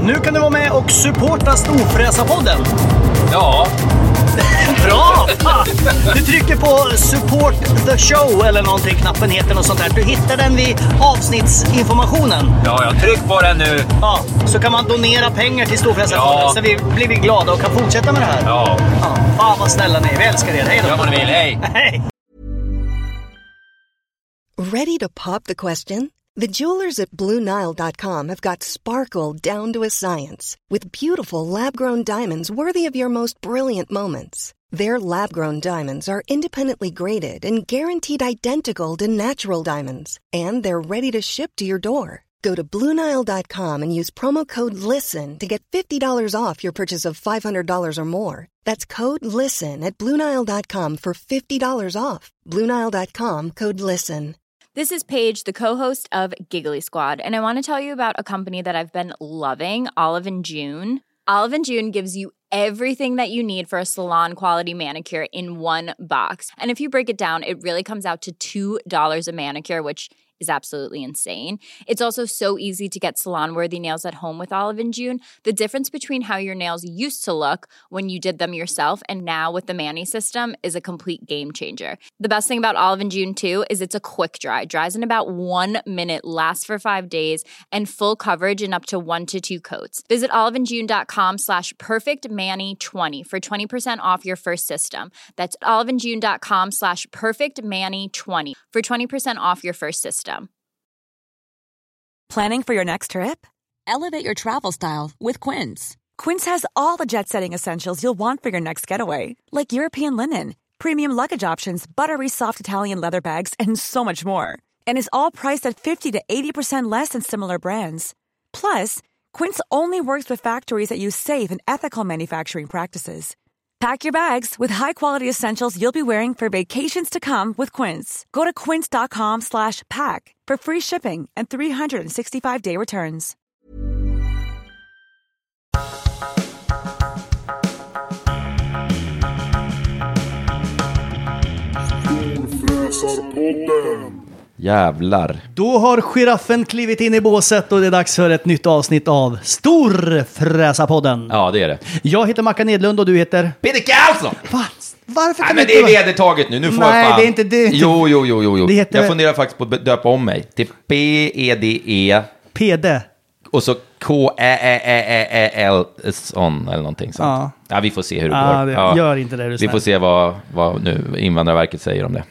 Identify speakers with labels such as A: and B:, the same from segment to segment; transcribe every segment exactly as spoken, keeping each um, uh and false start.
A: Nu kan du vara med och supporta Storfräsarpodden.
B: Ja.
A: Bra! Du trycker på support the show eller någonting, knappen heter något sånt där. Du hittar den vid avsnittsinformationen.
B: Ja, jag tryck på den nu.
A: Ja, så kan man donera pengar till Storfräsarpodden,
B: ja.
A: Så vi blir vi glada och kan fortsätta med det här.
B: Ja.
A: Ja, fan vad snälla ni är. Vi älskar er. Hej då.
B: Gör vad ni vill. Hej.
A: Hej.
C: Ready to pop the question? The jewelers at Blue Nile dot com have got sparkle down to a science with beautiful lab-grown diamonds worthy of your most brilliant moments. Their lab-grown diamonds are independently graded and guaranteed identical to natural diamonds, and they're ready to ship to your door. Go to Blue Nile dot com and use promo code LISTEN to get fifty dollars off your purchase of five hundred dollars or more. That's code LISTEN at Blue Nile dot com for fifty dollars off. Blue Nile dot com, code LISTEN.
D: This is Paige, the co-host of Giggly Squad, and I want to tell you about a company that I've been loving, Olive and June. Olive and June gives you everything that you need for a salon-quality manicure in one box. And if you break it down, it really comes out to two dollars a manicure, which is absolutely insane. It's also so easy to get salon-worthy nails at home with Olive and June. The difference between how your nails used to look when you did them yourself and now with the Mani system is a complete game changer. The best thing about Olive and June, too, is it's a quick dry. Dries in about one minute, lasts for five days, and full coverage in up to one to two coats. Visit oliveandjune.com slash perfectmani20 for twenty percent off your first system. That's oliveandjune.com slash perfectmani20 for twenty percent off your first system.
E: Planning for your next trip? Elevate your travel style with Quince. Quince has all the jet-setting essentials you'll want for your next getaway, like European linen, premium luggage options, buttery soft Italian leather bags, and so much more. And is all priced at fifty to eighty percent less than similar brands. Plus, Quince only works with factories that use safe and ethical manufacturing practices. Pack your bags with high-quality essentials you'll be wearing for vacations to come with Quince. Go to quince.com slash pack for free shipping and three sixty-five day returns.
F: Jävlar.
A: Då har giraffen klivit in i båset och det är dags för ett nytt avsnitt av Storfräsarpodden.
F: Ja, det är det.
A: Jag heter Mackan Edlund och du heter...
F: Peter Karlsson!
A: Va? Varför kan
F: Nej, men det är
A: inte...
F: vedertaget nu. Nu får
A: Nej,
F: jag fan...
A: det är inte det.
F: Jo, jo, jo, jo. jo.
A: Det heter...
F: Jag funderar faktiskt på att döpa om mig till P E D E
A: P D.
F: Och så K Ä Ä Ä Ä L son eller någonting sånt.
A: Ja.
F: Ja, vi får se hur det
A: Ja,
F: går.
A: det...
F: Ja.
A: Gör inte det, du
F: Vi
A: snäll.
F: får se vad, vad nu Invandrarverket säger om det.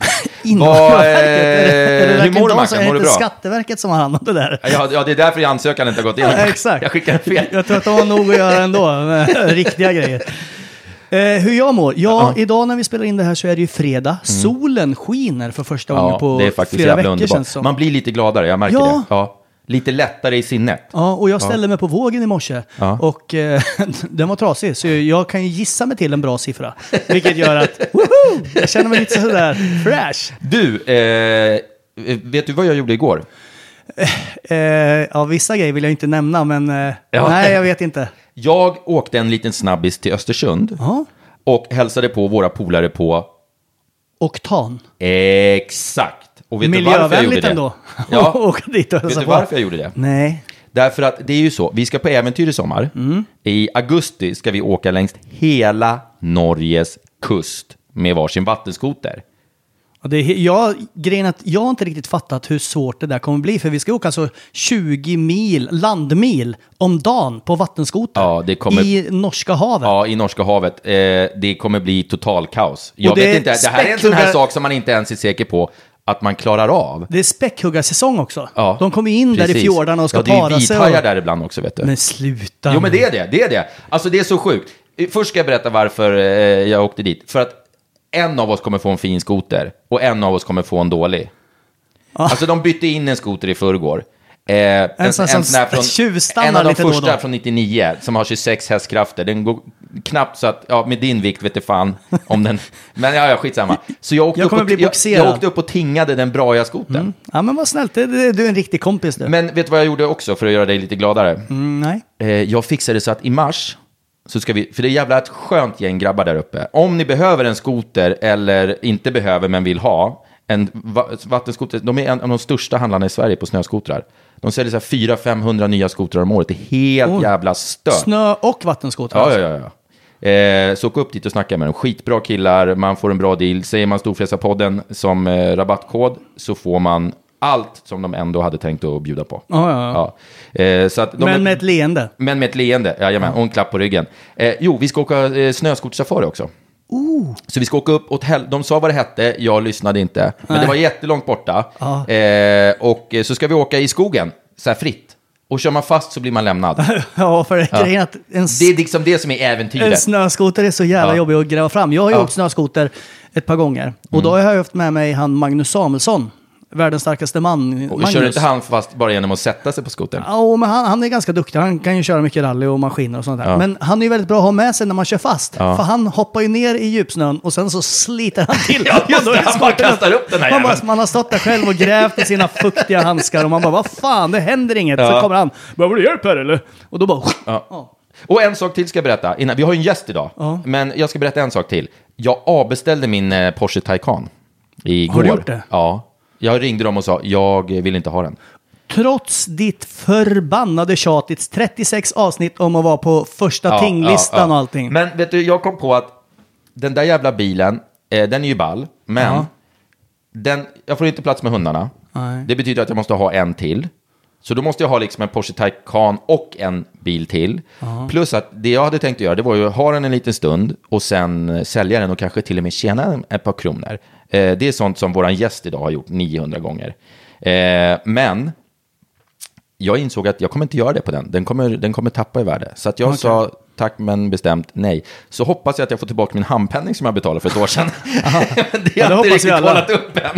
A: Invandrarverket?
F: Hur mår du, Mackan? Mår du bra?
A: Skatteverket som har hand om det där.
F: Ja, ja, det är därför ansökan inte har gått in.
A: Ja, exakt.
F: Jag skickar fel.
A: Jag tror att de har nog att göra ändå med riktiga grejer. Eh, hur jag mår? Ja,
F: Ja.
A: idag när vi spelar in det här så är det ju fredag. Mm. Solen skiner för första gången
F: Ja,
A: på
F: det är faktiskt
A: flera
F: jävla
A: veckor.
F: underbart. Man blir lite gladare, jag märker
A: Ja.
F: det. Ja. Lite lättare i sinnet.
A: Ja, och jag ställde
F: Ja.
A: mig på vågen i morse.
F: Ja.
A: Och eh, den var trasig. Så jag kan ju gissa mig till en bra siffra. Vilket gör att, woho! Jag känner mig lite sådär fresh.
F: Du, eh, vet du vad jag gjorde igår?
A: Eh, ja, vissa grejer vill jag inte nämna, men eh,
F: Ja.
A: nej, jag vet inte.
F: Jag åkte en liten snabbis till Östersund.
A: Ja.
F: Och hälsade på våra polare på...
A: Oktan.
F: Exakt. Och vet du varför jag gjorde
A: Miljövänligt
F: det?
A: ändå.
F: Ja.
A: Åka dit och
F: Vet
A: hälsa
F: du
A: på.
F: varför jag gjorde det?
A: Nej.
F: Därför att det är ju så, vi ska på äventyr i sommar. Mm. I augusti ska vi åka längs hela Norges kust med varsin vattenskoter.
A: Och det är, jag, grejen att jag har inte riktigt fattat hur svårt det där kommer bli. För vi ska åka alltså tjugo mil, landmil om dagen på vattenskoter.
F: Ja, det kommer...
A: I Norska havet.
F: Ja, i Norska havet. Eh, det kommer bli total kaos. Jag
A: det
F: vet
A: är
F: inte, det här är en sån här
A: späckhuggar-
F: sak som man inte ens är säker på att man klarar av.
A: Det är späckhuggarsäsong också.
F: Ja,
A: De kommer in där i
F: precis.
A: fjordarna och ska
F: ja, det är
A: para sig.
F: vithajar
A: Och...
F: där ibland också, vet du.
A: Men sluta.
F: Jo, men det är det, det är det. Alltså det är så sjukt. Först ska jag berätta varför eh, jag åkte dit. För att en av oss kommer få en fin skoter och en av oss kommer få en dålig. Ah. Alltså de bytte in en skoter i förrgår. Eh, en,
A: en sån som tjuvstannar
F: en av de
A: lite då och
F: första
A: då.
F: från nittionio som har tjugosex hästkrafter. Den går knappt så att, ja, med din vikt vet du fan om den. Men ja, ja, skitsamma. Så jag åkte,
A: Jag
F: upp,
A: kommer
F: och,
A: bli
F: jag,
A: boxerad.
F: jag åkte upp och tingade den braiga skotern.
A: Mm. Ja, men vad snällt. Det, det, du är en riktig kompis nu.
F: Men vet du vad jag gjorde också för att göra dig lite gladare?
A: Mm, nej.
F: Eh, jag fixade så att i mars så ska vi, för det är jävla ett skönt gäng grabbar där uppe. Om ni behöver en skoter eller inte behöver men vill ha en va- vattenskoter, de är en av de största handlarna i Sverige på snöskotrar. De säljer så här fyra till femhundra nya skotrar om året. Det är helt oh. jävla stört.
A: Snö och vattenskotrar.
F: Ja, ja, ja. ja. Eh, så gå upp dit och snacka med dem. Skitbra killar, man får en bra deal. Säger man Storfräsarpodden som eh, rabattkod så får man allt som de ändå hade tänkt att bjuda på.
A: Oh, ja, ja.
F: Ja. Eh, så att de
A: men
F: är,
A: med ett leende.
F: Men med ett leende, jajamän, och en klapp på ryggen. Eh, jo, vi ska åka eh, snöskotersafari också.
A: Oh.
F: Så vi ska åka upp åt hel- de sa vad det hette, jag lyssnade inte. Men Nej. det var jättelångt borta.
A: Ah.
F: Eh, och så ska vi åka i skogen, så här fritt. Och kör man fast så blir man lämnad.
A: Ja, för det, ja. Att en,
F: det är liksom det som är äventyret.
A: En snöskoter är så jävla ja. jobbig att gräva fram. Jag har ju ja. åkt snöskoter ett par gånger. Och mm. då har jag haft med mig han Magnus Samuelsson. Världens starkaste man.
F: Och kör inte han fast bara genom att sätta sig på skotern?
A: Ja, men han, han är ganska duktig. Han kan ju köra mycket rally och maskiner och sånt där. Ja. Men han är ju väldigt bra att ha med sig när man kör fast. Ja. För han hoppar ju ner i djupsnön och sen så sliter han till.
F: Ja, ja, då han bara kastar upp den här
A: man, bara, man har stått där själv och grävt i sina fuktiga handskar och man bara, vad fan, det händer inget. Ja. Så kommer han, behöver du hjälp här eller? Och då bara...
F: Ja. Ja. Och en sak till ska jag berätta. Innan, vi har ju en gäst idag. Ja. Men jag ska berätta en sak till. Jag avbeställde min eh, Porsche Taycan igår.
A: Har du gjort det?
F: Ja. Jag ringde dem och sa, jag vill inte ha den.
A: Trots ditt förbannade tjatits trettiosex avsnitt om att vara på första
F: ja,
A: tinglistan
F: ja, ja.
A: och allting.
F: Men vet du, jag kom på att den där jävla bilen, eh, den är ju ball. Men ja. den, jag får inte plats med hundarna. Nej. Det betyder att jag måste ha en till. Så då måste jag ha liksom en Porsche Taycan och en bil till. Aha. Plus att det jag hade tänkt att göra, det var ju att ha den en liten stund och sen sälja den och kanske till och med tjäna ett par kronor. Eh, det är sånt som våran gäst idag har gjort niohundra gånger. Eh, men jag insåg att jag kommer inte göra det på den. Den kommer, den kommer tappa i värde. Så att jag okay. sa tack men bestämt nej. Så hoppas jag att jag får tillbaka min handpenning som jag betalade för ett år sedan. det har jag inte riktigt kollat upp än.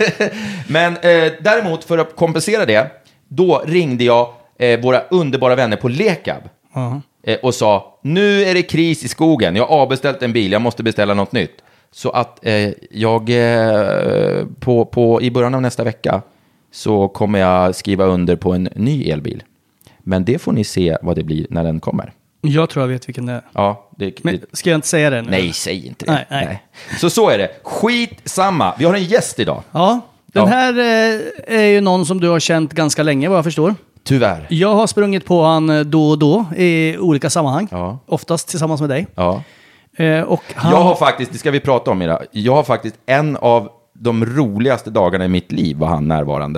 F: Men eh, däremot för att kompensera det, då ringde jag eh, våra underbara vänner på Lekab. Uh-huh. eh, och sa, nu är det kris i skogen. Jag har avbeställt en bil, jag måste beställa något nytt. Så att eh, jag eh, på, på, i början av nästa vecka så kommer jag skriva under på en ny elbil. Men det får ni se vad det blir när den kommer. Jag tror jag vet vilken det är. Ja, det, Men ska jag inte säga det nu? Nej, säg inte det. Nej, nej. Nej. Så så är det. Skit samma. Vi har en gäst idag. Ja, den ja. här eh, är ju någon som du har känt ganska länge vad jag förstår. Tyvärr. Jag har sprungit på han då och då i olika sammanhang. Ja. Oftast tillsammans med dig. Ja. Eh, och han... Jag har faktiskt, det ska vi prata om idag. Jag har faktiskt en av de roligaste dagarna i mitt liv var han närvarande.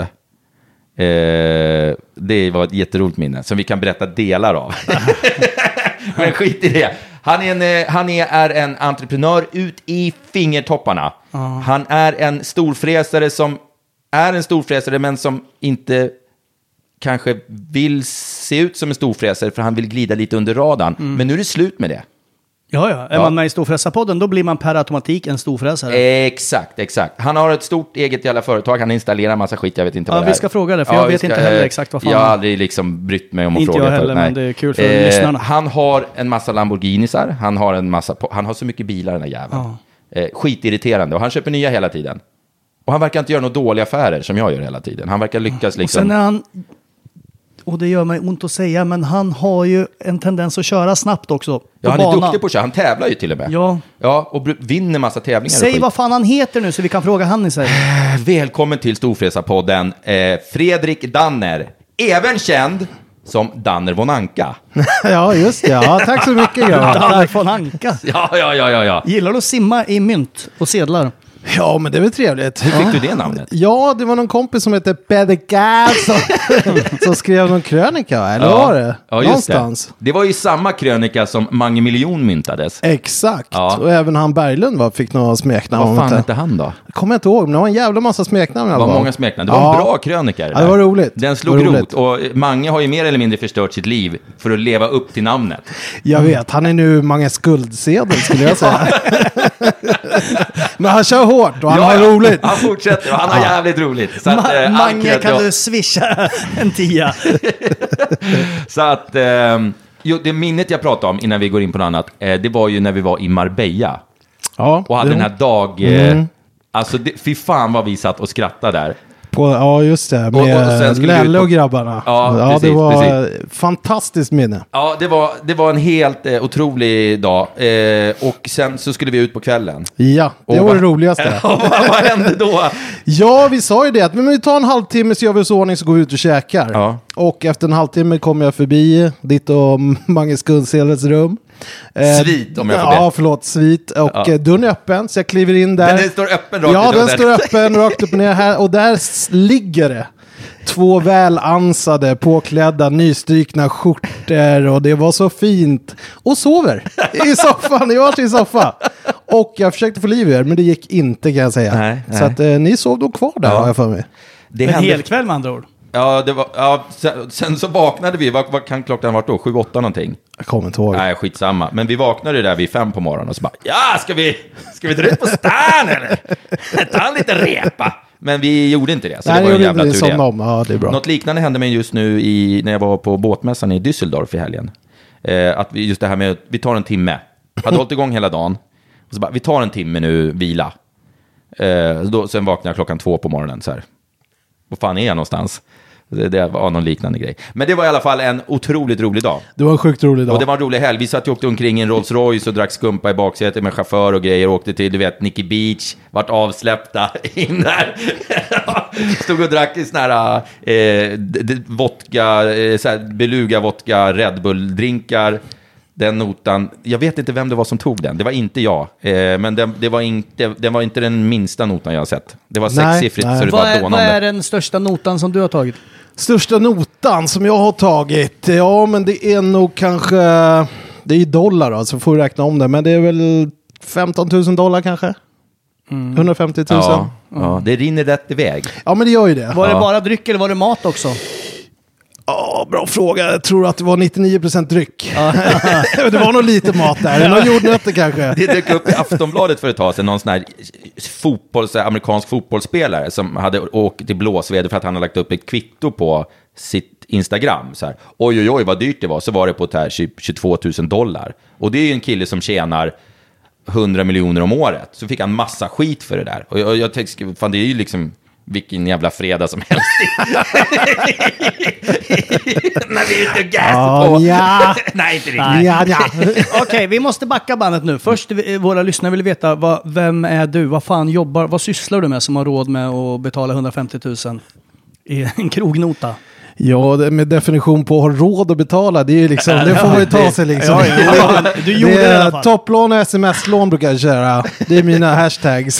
F: Eh, det var ett jätteroligt minne som vi kan berätta delar av. Men skit i det. Han är en, han är, är en entreprenör ut i fingertopparna. Uh. Han är en storfräsare som är en storfräsare men som inte kanske vill se ut som en storfräsare för han vill glida lite under radarn. Mm. Men nu är det slut med det. Ja, ja. Är ja. man med i Storfräsarpodden då blir man per automatik en storfräsare. Exakt, exakt. Han har ett stort eget jävla företag. Han installerar massa skit, jag vet inte ja, vad det är. Ja, vi ska fråga det, för ja, jag vet ska, inte heller exakt vad fan. Jag har aldrig liksom brytt mig om att inte fråga. Inte jag heller, för, men det är kul för eh, lyssnarna. Han har en massa Lamborghinisar. Han har en massa, han har så mycket bilar den här jäveln. Ja. Eh, skitirriterande. Och han köper nya hela tiden. Och han verkar inte göra några dåliga affärer som jag gör hela tiden. Han verkar lyckas liksom. Och sen är han... Och det gör mig ont att säga, men han har ju en tendens att köra snabbt också. Ja, han är bana. duktig på att köra. Han tävlar ju till och med. Ja. Ja, och vinner massa tävlingar. Säg vad fan han heter nu så vi kan fråga han i sig. Välkommen till Storfräsarpodden. Eh, Fredrik Danner. Även känd som Danner von Anka. Ja, just det. Ja, tack så mycket. Danner von Anka. Ja, ja, ja, ja, ja. Gillar du att simma i mynt och sedlar? Ja, men det är väl trevligt. Hur fick ja. du det namnet? Ja, det var någon kompis som hette Pedeka som, som skrev någon krönika, eller ja. var det? Ja, just någonstans. Det. det var ju samma krönika som Mange Miljon myntades. Exakt, ja. Och även han Berglund var, fick några smeknamn. Vad fan hette han då? Jag kommer inte ihåg, men det var en jävla massa smeknamn. Det var många smeknamn. Det var ja. en bra krönika. Det, ja, det var roligt. Den slog rot, roligt. Och Mange har ju mer eller mindre förstört sitt liv för att leva upp till namnet. Jag vet, han är nu Mange skuldsedel skulle jag säga. Men han kör hårt och han ja, har roligt. Han fortsätter och han har ja. jävligt roligt. Så att, Ma- eh, Mange kan jag... du swisha en tia. Så att eh, jo, det minnet jag pratade om innan vi går in på något annat, eh, det var ju när vi var i Marbella. Ja, och hade det... den här dag... Eh, mm. Alltså, det, fy fan vad vi satt och skrattade där.
G: På, ja, just det. Med
F: Och- och sen skulle vi ut
G: Lelle
F: på-
G: och grabbarna.
F: Ja,
G: ja
F: precis,
G: det var
F: precis.
G: fantastiskt minne.
F: Ja, det var, det var en helt eh, otrolig dag. Eh, och sen så skulle vi ut på kvällen.
G: Ja, det
F: Och
G: var
F: vad-
G: det roligaste.
F: vad, vad hände då?
G: Ja, vi sa ju det. Att, men vi tar en halvtimme så gör vi oss i ordning så går vi ut och käkar.
F: Ja.
G: Och efter en halvtimme kommer jag förbi ditt och Mange Skundseles rum. Eh,
F: Svit, om jag får
G: Ja,
F: be.
G: förlåt. Svit. Och
F: Ja.
G: eh, dörren är öppen, så jag kliver in där.
F: Men den står öppen rakt
G: Ja,
F: i
G: den
F: dörren.
G: står öppen rakt upp och ner här. Och där s- ligger det två väl ansade, påklädda, nystrykna skjortor. Och det var så fint. Och sover i soffan, i varsin soffa. Och jag försökte få liv i er, men det gick inte kan jag säga.
F: Nej,
G: Så
F: nej.
G: att eh, ni sov då kvar där,
F: Ja.
G: har jag för mig.
F: Det
A: En
F: hände-
A: hel kväll med andra ord.
F: Ja, det var, ja sen, sen så vaknade vi. Vad, vad kan klockan ha varit då? Sju, åtta någonting?
G: Jag kommer inte ihåg.
F: Nej, skitsamma. Men vi vaknade där vid fem på morgonen och så bara, ja, ska vi, ska vi dra ut på stan eller? Ta en liten repa. Men vi gjorde inte det, så
G: Nej,
F: det var en
G: det
F: jävla
G: gjorde
F: tur
G: ni
F: det.
G: som om. Ja, det är bra.
F: Något liknande hände mig just nu i, när jag var på båtmässan i Düsseldorf i helgen. Eh, att vi, just det här med att vi tar en timme. Hade hållit igång hela dagen. Och så bara, vi tar en timme nu, vila. Eh, då, sen vaknade jag klockan två på morgonen så här. Var fan är jag någonstans? Det, det var någon liknande grej. Men det var i alla fall en otroligt rolig dag.
G: Det var en sjukt rolig dag.
F: Och det var en rolig helg. Vi satt och åkte omkring i en Rolls Royce och drack skumpa i baksätet med chaufför och grejer. Och åkte till, du vet, Nicky Beach. Vart avsläppta in där. Stod och drack i såna här eh, d- d- vodka, eh, så här beluga vodka, Red Bull-drinkar. Den notan, jag vet inte vem det var som tog den. Det var inte jag. Eh, men den, det var inte, den var inte den minsta notan jag har sett. Det var
G: Nej,
F: sexsiffrigt
G: nej.
F: så det
A: Vad
F: var
A: är, vad
F: dånande.
A: är den största notan som du har tagit?
G: Största notan som jag har tagit, ja men det är nog kanske, det är i dollar då, så får vi räkna om det, men det är väl femton tusen dollar kanske? Mm. hundrafemtio tusen?
F: Ja, ja, det rinner rätt iväg.
G: Ja men det gör ju det.
A: Var det bara dryck eller var det mat också?
G: Ja, bra fråga. Jag tror att det var nittionio procent dryck. Det var nog lite mat där. Några jordnötter kanske.
F: Det dök upp i Aftonbladet för ett tag sedan, någon sån här fotboll, så här amerikansk fotbollsspelare som hade åkt till blåsväder för att han hade lagt upp ett kvitto på sitt Instagram. Så här, oj, oj, oj, vad dyrt det var. Så var det på ett här tjugotvå tusen dollar. Och det är ju en kille som tjänar hundra miljoner om året. Så fick han massa skit för det där. Och jag, jag tänkte, fan det är ju liksom vilken jävla fredag som helst. När vi är ute och gasar på.
G: Ja,
F: Nej, inte riktigt.
A: Nej.
G: ja, ja.
A: Okej, vi måste backa bandet nu. Först, eh, våra lyssnare vill veta, vad, vem är du? Vad fan jobbar, vad sysslar du med som har råd med att betala hundrafemtio tusen i en krognota?
G: Ja, det med definition på att ha råd att betala, det är ju liksom, det får man ju ta sig liksom.
A: Ja, ja, ja. Du gjorde
G: det
A: det i alla
G: är
A: fall.
G: topplån och sms-lån brukar jag köra. Det är mina hashtags.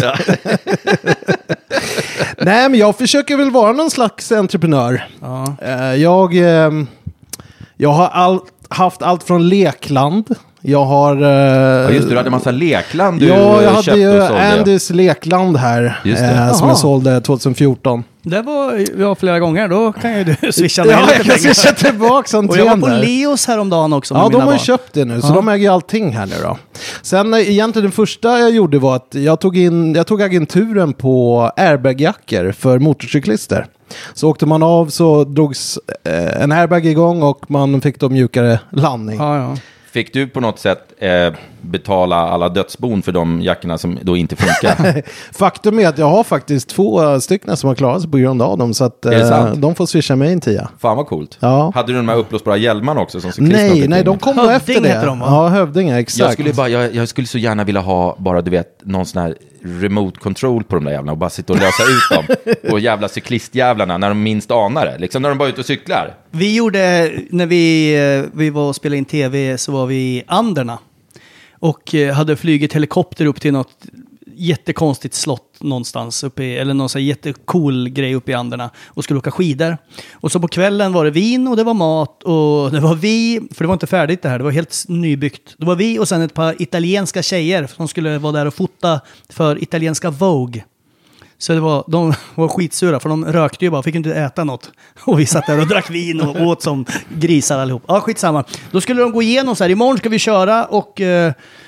G: Nej, men jag försöker väl vara någon slags entreprenör.
A: Ja.
G: Eh, Jag, eh, jag har all, haft allt från lekland. Jag har... eh,
F: Ja, just det, du hade en massa lekland du
G: Ja, jag
F: eh,
G: hade
F: köpte
G: ju
F: och sålde.
G: Andys lekland här.
F: Just det.
G: eh, som
A: Jaha.
G: jag sålde tjugohundrafjorton.
A: Det var jag flera gånger, då kan ju du swisha mig
G: Ja,
A: lite
G: jag kan
A: pengar.
G: swisha tillbaka en
A: Och jag var på
G: där.
A: Leos häromdagen också med
G: Ja, de
A: mina
G: har ju
A: barn.
G: köpt det nu, så
A: Ja.
G: de äger ju allting här nu då. Sen eh, egentligen det första jag gjorde var att jag tog, in, jag tog agenturen på airbagjackor för motorcyklister. Så åkte man av så drogs eh, en airbag igång och man fick då mjukare landning.
A: Ja, ja.
F: Fick du på något sätt eh, betala alla dödsbon för de jackorna som då inte funkar?
G: Faktum är att jag har faktiskt två stycken som har klarat sig på grund av dem, så att
F: det
G: eh,
F: sant?
G: de får swisha mig en tia.
F: Fan vad coolt.
G: Ja.
F: Hade du de här uppblåsbara hjälmarna också som cyklisten
G: Nej,
F: åkte
G: nej,
F: på?
G: de kommer
A: Hövding
G: efter det.
A: heter de, va?
G: Ja, Hövdingar, exakt.
F: Jag skulle, bara, jag, jag skulle så gärna vilja ha bara, du vet, någon sån här remote control på de där jävlarna och bara sitta och lösa ut dem. Och jävla cyklistjävlarna när de minst anar det. Liksom när de bara är ute och cyklar.
A: Vi gjorde, när vi, eh, vi var och spelade in tv så var vi i Anderna. Och eh, hade flugit helikopter upp till något jättekonstigt slott någonstans uppe i, eller någon sån här jättecool grej uppe i Anderna och skulle åka skidor. Och så på kvällen var det vin och det var mat och det var vi, för det var inte färdigt det här, det var helt nybyggt. Det var vi och sen ett par italienska tjejer som skulle vara där och fota för italienska Vogue. Så det var, de var skitsura för de rökte ju bara, fick inte äta något. Och vi satt där och drack vin och åt som grisar allihop. Ja, skitsamma. Då skulle de gå igenom så här, imorgon ska vi köra och eh,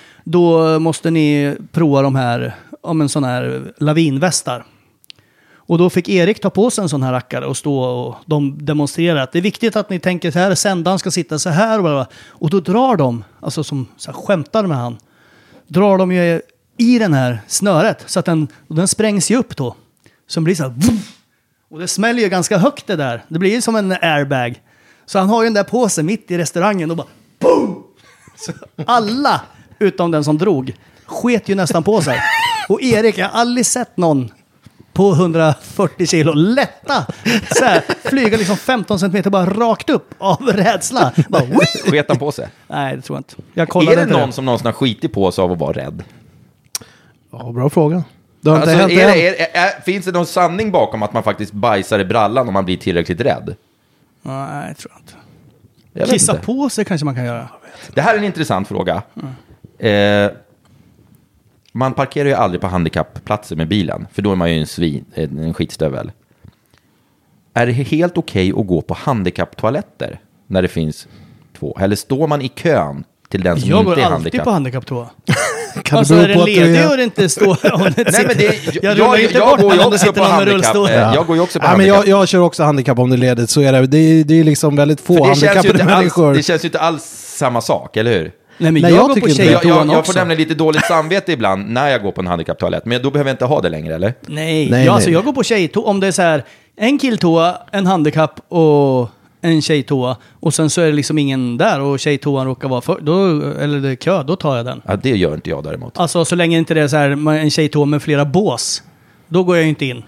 A: då måste ni prova de här, om en sån här lavinvästar. Och då fick Erik ta på sig en sån här rackare och stå och de demonstrerar att det är viktigt att ni tänker så här, sändaren ska sitta så här och bla bla. Och då drar de, alltså som så här, skämtar med han, drar de ju i den här snöret så att den, den sprängs ju upp då. Som blir så här, vroom. Och det smäller ju ganska högt det där. Det blir ju som en airbag. Så han har ju den där på sig mitt i restaurangen och bara boom! Så alla, utom den som drog, sket ju nästan på sig. Och Erik, jag har aldrig sett någon på hundrafyrtio kilo lätta så här, flyga liksom femton centimeter bara rakt upp av rädsla. Bara,
F: Sket han på sig?
A: nej, det tror jag inte. Jag kollade
F: Är det någon
A: det.
F: som någonsin har skitit på sig av att vara rädd?
G: Ja, bra fråga. Det har inte
F: Alltså,
G: hänt
F: är
G: än.
F: det, är, är, finns det någon sanning bakom att man faktiskt bajsar i brallan om man blir tillräckligt rädd?
A: Nej, jag tror jag inte.
F: Jag vet
A: Kissa
F: inte.
A: på sig kanske man kan göra.
F: Det här är en intressant fråga. Mm. Eh, man parkerar ju aldrig på handikappplatser med bilen, för då är man ju en, svin, en skitstövel. Är det helt okej okay att gå på handikapptoaletter när det finns två? Eller står man i kön till den som
A: Jag
F: inte
A: går
F: är
A: alltid
F: handikapp?
A: på handikapptoa.
G: Kan
A: Alltså
G: det
A: är
G: bero på
A: den
G: att du
A: ledig
G: är...
A: och det inte står... Om det
F: Nej, men det,
A: jag,
F: jag,
A: rullar
F: jag,
A: inte
F: jag,
A: bort
F: går ju
A: när det
F: också
A: sitter
F: på
A: någon med
F: handikapp.
A: rullstol.
F: Ja. Jag går ju också på
G: Ja, men
F: handikapp.
G: jag, jag kör också handikapp om det är ledigt, så är det. Det är, det är liksom väldigt få
F: För det, känns ju
G: handikappade
F: inte alls,
G: människor.
F: det känns ju inte alls samma sak, eller hur?
A: Nej, men
G: Nej,
A: jag,
G: jag
A: går
G: tycker
A: på
G: inte
F: Jag,
A: tjejtoan
F: jag, jag
A: också.
F: får nämligen lite dåligt samvete ibland när jag går på en handikapptoalett. Men då behöver jag inte ha det längre, eller?
A: Nej,
G: Nej,
A: ja, alltså
G: nej.
A: jag går på tjejtoa. Om det är så här, en killtoa, en handikapp och en tjejtoa. Och sen så är det liksom ingen där och tjejtoan råkar vara för, då, eller det är kö, då tar jag den.
F: Ja, det gör inte jag däremot.
A: Alltså så länge inte det är så här, en tjejtoa med flera bås. Då går jag ju inte in.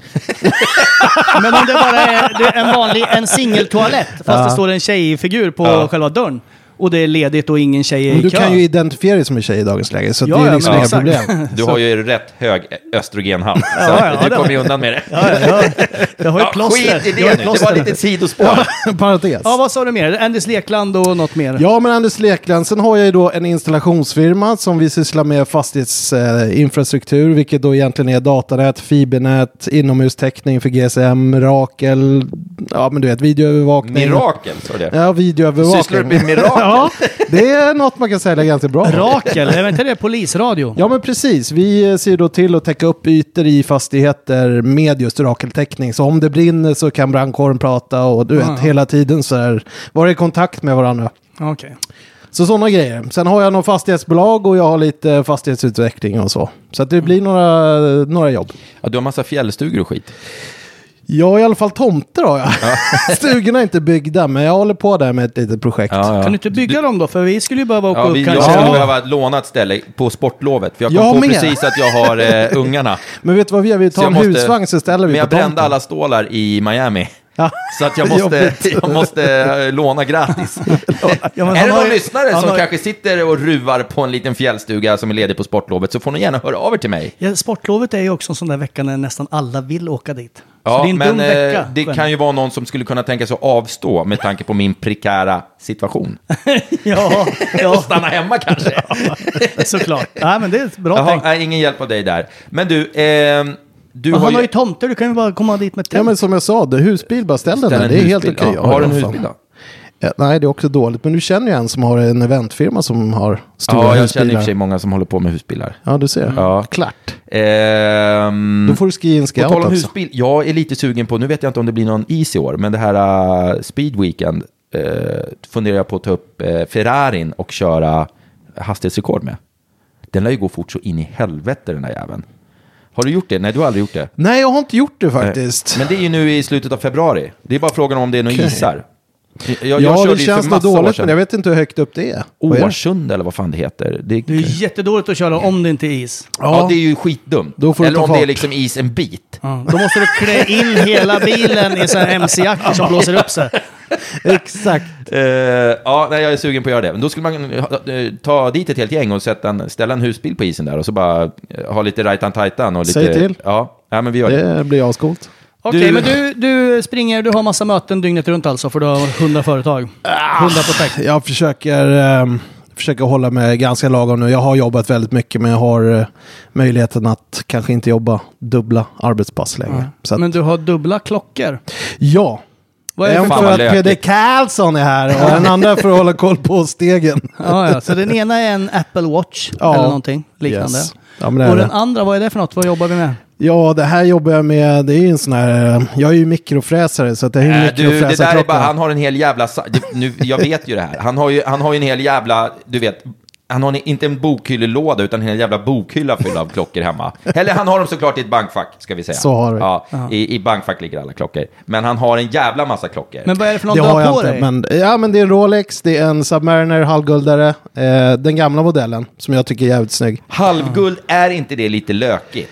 A: Men om det bara är, det är en vanlig, en singeltoalett, fast
G: Ja.
A: det står en tjejfigur på
F: Ja.
A: själva dörren. Och det är ledigt och ingen tjej är
G: Men
A: i
G: du
A: kö.
G: kan ju identifiera dig som en tjej i dagens läge, så
A: Ja,
G: det är
A: ja,
G: liksom
A: men
G: inga
A: exakt.
G: problem.
F: Du har ju rätt hög östrogenhalt. Så
A: Ja, ja,
F: du
A: det
F: kommer
A: har-
F: ju undan med det.
A: Ja, ja, ja. Jag har ju
F: Ja,
A: plåster.
F: skit i
A: Jag har
F: det
A: ju
F: nu. Det var
A: plåster.
F: lite sidospår.
G: Parentes.
A: Ja, vad sa du mer? Anders Lekland och något mer?
G: Ja, men Anders Lekland, sen har jag ju då en installationsfirma som vi sysslar med fastighetsinfrastruktur, vilket då egentligen är datanät, fibernät, inomhustäckning för G S M, Rakel, ja men du vet, videoövervakning.
F: Mirakel, sa du det?
G: Ja, videoövervakning.
F: Sysslar du med mirakel?
G: Ja, det är något man kan sälja ganska bra.
A: Rakel, är inte det polisradio?
G: Ja, men precis. Vi ser då till att täcka upp ytor i fastigheter med just rakeltäckning. Så om det brinner så kan brandkåren prata och du vet,
A: Ja.
G: hela tiden så här, vara i kontakt med varandra.
A: Okej.
G: Så sådana grejer. Sen har jag någon fastighetsbolag och jag har lite fastighetsutveckling och så. Så att det blir några, några jobb.
F: Ja, du har massa fjällstugor och skit.
G: Ja, i alla fall tomter har jag. Stugorna är inte byggda, men jag håller på där med ett litet projekt.
F: Ja, ja.
A: Kan du inte bygga dem då? För vi skulle ju behöva åka
F: Ja,
A: upp
F: vi, jag
A: kanske.
F: skulle
G: Ja.
F: behöva låna ett ställe på sportlovet. För jag kom
G: Jag
F: på
G: med.
F: precis att jag har eh, ungarna.
G: Men vet du vad vi gör? Vi tar
F: Så
G: en
F: jag måste-
G: husvagn så ställer vi
F: Men
G: på
F: jag brände
G: tomten.
F: alla stålar i Miami.
G: Ja.
F: Så att jag måste,
G: Jobbigt.
F: jag måste eh, låna gratis.
A: Ja, men
F: Är
A: han
F: det
A: har
F: någon
A: ju-
F: lyssnare
A: han
F: som
A: har-
F: kanske sitter och ruvar på en liten fjällstuga som är ledig på sportlovet, så får ni gärna höra av er till mig.
A: Ja, sportlovet är ju också en sån där vecka när nästan alla vill åka dit. Så
F: Ja,
A: det är en
F: men
A: dum vecka.
F: eh, det kan ju vara någon som skulle kunna tänka sig att avstå med tanke på min prekära situation.
A: Ja, ja,
F: Stanna hemma kanske.
A: såklart. Nej, men det är ett bra
F: Jaha,
A: tänk.
F: nej, ingen hjälp av dig där. Men du, eh, du
A: Men
F: har
A: han har
F: ju...
A: ju tomter, du kan ju bara komma dit med
G: Ja,
A: tält.
G: men som jag sa, det är husbil, bara ställ den
F: Ställ
G: där.
F: en
G: Det är helt
F: husbil.
G: okej.
F: Ja,
G: Ja,
F: har du en
G: ja,
F: husbil
G: fan.
F: då?
G: Ja, nej, det är också dåligt. Men du känner ju en som har en eventfirma som har stora
F: Ja, jag
G: husbilar.
F: känner i och för sig många som håller på med husbilar.
G: Ja, du ser.
F: Ja.
G: Klart.
F: Ehm,
G: Då får du skriva en
F: På
G: scout
F: tal om
G: också.
F: husbil, jag är lite sugen på, nu vet jag inte om det blir någon is i år, men det här uh, Speed Weekend uh, funderar jag på att ta upp uh, Ferrarin och köra hastighetsrekord med. Den lär ju gå fort så in i helvete, den där jäveln. Har du gjort det? Nej, du har aldrig gjort det.
G: Nej, jag har inte gjort det faktiskt.
F: Men det är ju nu i slutet av februari. Det är bara frågan om det är några
G: Okej.
F: isar. Jag, jag
G: ja,
F: körde
G: det
F: ju
G: känns
F: för
G: nog
F: massa år
G: dåligt,
F: sedan.
G: men jag vet inte hur högt upp det är. Vad är det?
F: Årsund eller vad fan det heter. Det,
A: Det är ju jättedåligt att köra om det inte är is.
F: ja, det är ju skitdumt.
G: Då får du
F: Eller
G: ta
F: om det är
G: fart.
F: liksom is en bit.
A: Ja, då måste du klä in hela bilen i sån här M C-jackor som blåser upp sig.
G: Exakt.
F: Uh, ja, nej, jag är sugen på att göra det. Men då skulle man uh, ta dit ett helt gäng och sätta en, ställa en husbil på isen där och så bara uh, ha lite rajtan-tajtan och lite...
G: Säg till.
F: Ja, ja, men vi gör det.
G: Det blir ascoolt.
A: Okej,
F: Du-
A: men du, du springer, du har massa möten dygnet runt alltså, för du har hundra företag. Hundra projekt.
G: Jag försöker, ehm, försöker hålla mig ganska lagom nu. Jag har jobbat väldigt mycket, men jag har eh, möjligheten att kanske inte jobba dubbla arbetspass längre. Så att,
A: Men du har dubbla klockor.
G: ja.
A: Vad är det
G: En
A: för...
F: fan
G: för
F: vad
G: att
F: lökigt.
G: Peder Karlsson är här och den andra för att hålla koll på stegen.
A: Ja, ja, så den ena är en Apple Watch
G: Ja.
A: eller någonting liknande.
G: Yes. Ja, men det är
A: Och
G: det.
A: den andra, vad är det för något? Vad jobbar vi med?
G: Ja, det här jobbar jag med. Det är ju en sån här... eh, Jag är ju mikrofräsare, så att det är ju
F: Äh, du, det där är
G: mikrofräsarklocka.
F: bara, han har en hel jävla... sa- du, nu, jag vet ju det här. Han har ju, han har ju en hel jävla, du vet, han har inte en bokhyllelåda utan en jävla bokhylla full av klockor hemma. Eller han har dem såklart i ett bankfack, ska vi säga.
G: Så har vi.
F: Ja, i, i bankfack ligger alla klockor. Men han har en jävla massa klockor.
A: Men vad är det för någon
G: Det
A: du
G: har
A: har
G: jag
A: på
G: inte,
A: dig?
G: men, ja, men det är en Rolex, det är en Submariner halvguldare, eh, den gamla modellen som jag tycker är jävligt snygg.
F: Halvguld, är inte det lite lökigt?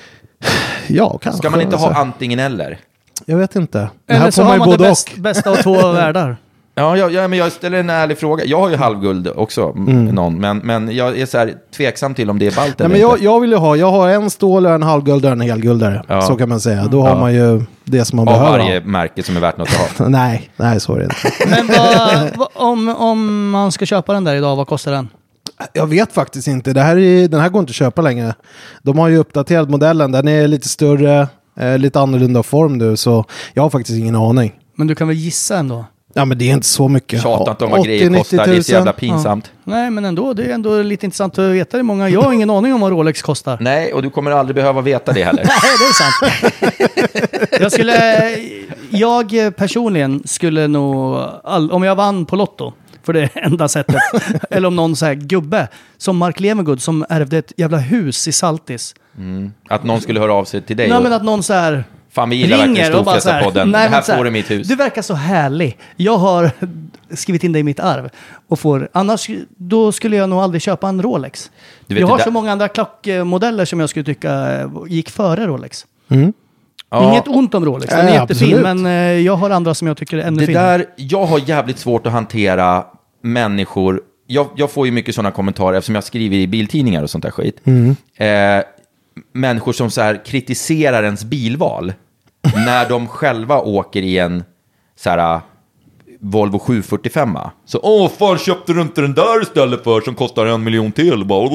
G: Ja, kanske.
F: Ska man inte ha
G: alltså.
F: antingen eller?
G: Jag vet inte. Det
A: Eller
G: här
A: så
G: får
A: har
G: man ju
A: man det
G: både
A: bäst,
G: och.
A: bästa av två världar.
F: Ja, ja, ja, men jag ställer en ärlig fråga. Jag har ju halvguld också, mm. någon, men, men jag är så här tveksam till om det är ballt eller
G: Nej, men jag,
F: inte.
G: jag vill ju ha, jag har en stål, en halvguldare och en helguldare.
F: Ja.
G: Så kan man säga. Då har
F: Ja.
G: man ju det som man
F: Av
G: behöver
F: varje
G: ha.
F: märke som är värt något att ha.
G: Nej, nej, så är det inte.
A: Men vad, vad, om, om man ska köpa den där idag, vad kostar den?
G: Jag vet faktiskt inte. Det här är, den här går inte att köpa längre. De har ju uppdaterat modellen. Den är lite större, eh, lite annorlunda form nu. Så jag har faktiskt ingen aning.
A: Men du kan väl gissa ändå?
G: Ja, men det är inte så mycket.
F: Tjata inte om vad
G: åttio
F: grejer kostar, det är så jävla
G: tusen.
F: pinsamt.
A: Nej, men ändå, det är ändå lite intressant att veta hur många. Jag har ingen aning om vad Rolex kostar.
F: Nej, och du kommer aldrig behöva veta det heller.
A: Nej, det är sant. jag skulle, jag personligen skulle nog, all, om jag vann på Lotto, för det är enda sättet, eller om någon så här gubbe, som Mark Levengood som ärvde ett jävla hus i Saltis.
F: Mm. Att någon skulle höra av sig till dig.
A: Nej,
F: och...
A: men att någon så här
F: Fan, vi gillar verkligen
A: ringer och bara så här,
F: Storfräsarpodden.
A: nej,
F: Det här
A: men så här,
F: får du mitt hus.
A: Du verkar så härlig. Jag har skrivit in dig i mitt arv. Och får, annars då skulle jag nog aldrig köpa en Rolex.
F: Du vet,
A: jag har
F: det
A: så
F: där-
A: många andra klockmodeller som jag skulle tycka gick före Rolex.
F: Ja,
A: Inget ont om Rolex, den är
G: Nej,
A: jättefin.
G: absolut.
A: Men eh, jag har andra som jag tycker är ännu
F: det
A: finare.
F: där, jag har jävligt svårt att hantera människor. Jag, jag får ju mycket sådana kommentarer eftersom jag skriver i biltidningar och sånt där skit. Eh, människor som så här kritiserar ens bilval när de själva åker i en så här Volvo sju fyrtiofem. Så, åh fan, köpte du inte den där istället för som kostar en miljon till? Bara,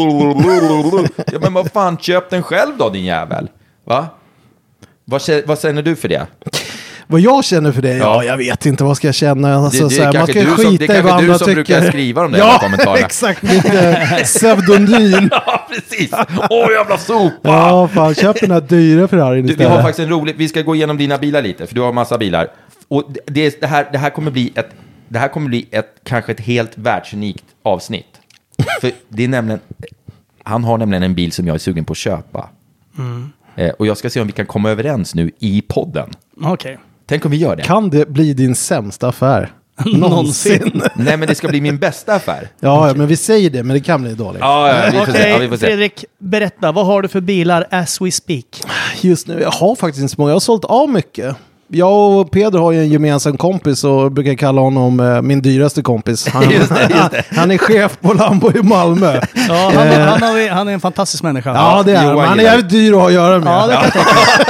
F: ja, men vad fan, köp den själv då, din jävel. Va? Vad, kä- vad känner du för det?
G: Vad jag känner för det? Ja,
F: Ja.
G: jag vet inte. Vad ska jag känna? Alltså,
F: Det- det är
G: så här, man
F: kanske
G: ska
F: du som- det är
G: skita i vad
F: kanske du
G: andra
F: som
G: tycker.
F: brukar skriva de där
G: ja,
F: kommentarerna.
G: exakt. Lite pseudonym.
F: Ja, precis. Åh, jävla sopa!
G: Ja, fan. Köp den här dyra Ferrarin
F: Du, vi
G: istället.
F: har faktiskt en rolig, vi ska gå igenom dina bilar lite, för du har massa bilar. Och det, det, det, här, det här kommer bli ett, det här kommer bli ett, kanske ett helt världsunikt avsnitt. För det är nämligen, han har nämligen en bil som jag är sugen på att köpa.
A: Mm.
F: Eh, och jag ska se om vi kan komma överens nu i podden.
A: Okej.
F: Tänk om vi gör det.
G: Kan det bli din sämsta affär? Någonsin.
F: Nej, men det ska bli min bästa affär.
G: Ja, ja, men vi säger det, men det kan bli dåligt.
F: Ja, ja, vi får se.
A: Okej,
F: Ja, vi får se.
A: Fredrik, berätta. Vad har du för bilar as we speak?
G: Just nu, jag har faktiskt inte så många. Jag har sålt av mycket. Jag och Peder har ju en gemensam kompis och brukar kalla honom eh, min dyraste kompis. Han,
F: Just det, just det.
G: han är chef på Lambo i Malmö.
A: Ja, han, han, har, han är en fantastisk människa.
G: Ja, det är han.
F: Johan
G: Han är
F: gillar
G: jävligt dyr att ha att göra med.
A: Ja, det kan jag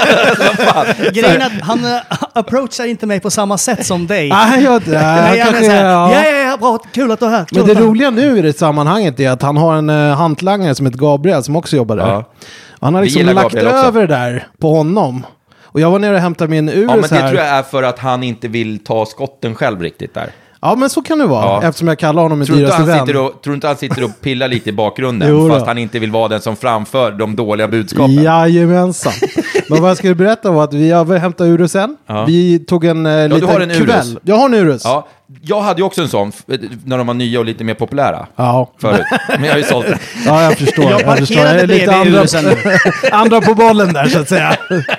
A: tänka mig. Grejen är att han uh, approachar inte mig på samma sätt som dig.
G: Nej, han gör inte det. Han
A: Nej, han är
G: kanske-
A: så här,
G: ja.
A: ja, ja, ja, bra, kul att du är här. Kul
G: Men
A: att
G: det
A: du är här."
G: roliga nu i det sammanhanget är att han har en uh, hantlangare som heter Gabriel som också jobbar där.
F: Ja.
G: Han har
F: Vi
G: liksom
F: gillar
G: lagt
F: Gabriel också.
G: över det där på honom. Och jag var nere och hämtade min Urus
F: Ja, men det
G: här.
F: tror jag är för att han inte vill ta skotten själv riktigt där.
G: Ja, men så kan det vara.
F: Ja.
G: Eftersom jag kallar honom min
F: Tror du, inte
G: dyraste
F: han
G: vän.
F: sitter och, tror du inte han sitter och pillar lite i bakgrunden
G: Jo då.
F: fast han inte vill vara den som framför de dåliga budskapen?
G: Jajamensan. Men vad jag skulle berätta var att vi har hämtat Urusen.
F: Ja.
G: Vi tog en uh,
F: du
G: liten
F: har en Urus.
G: kväll. Jag har en Urus.
F: Ja, jag hade ju också en sån f- när de var nya och lite mer populära
G: Ja.
F: förut. Men jag har ju sålt den.
G: Ja, jag förstår.
A: Jag
G: jag förstår. Jag
A: parkerade
G: är lite
A: bredvid
G: andra,
A: Urusen nu.
G: andra på bollen där så att säga.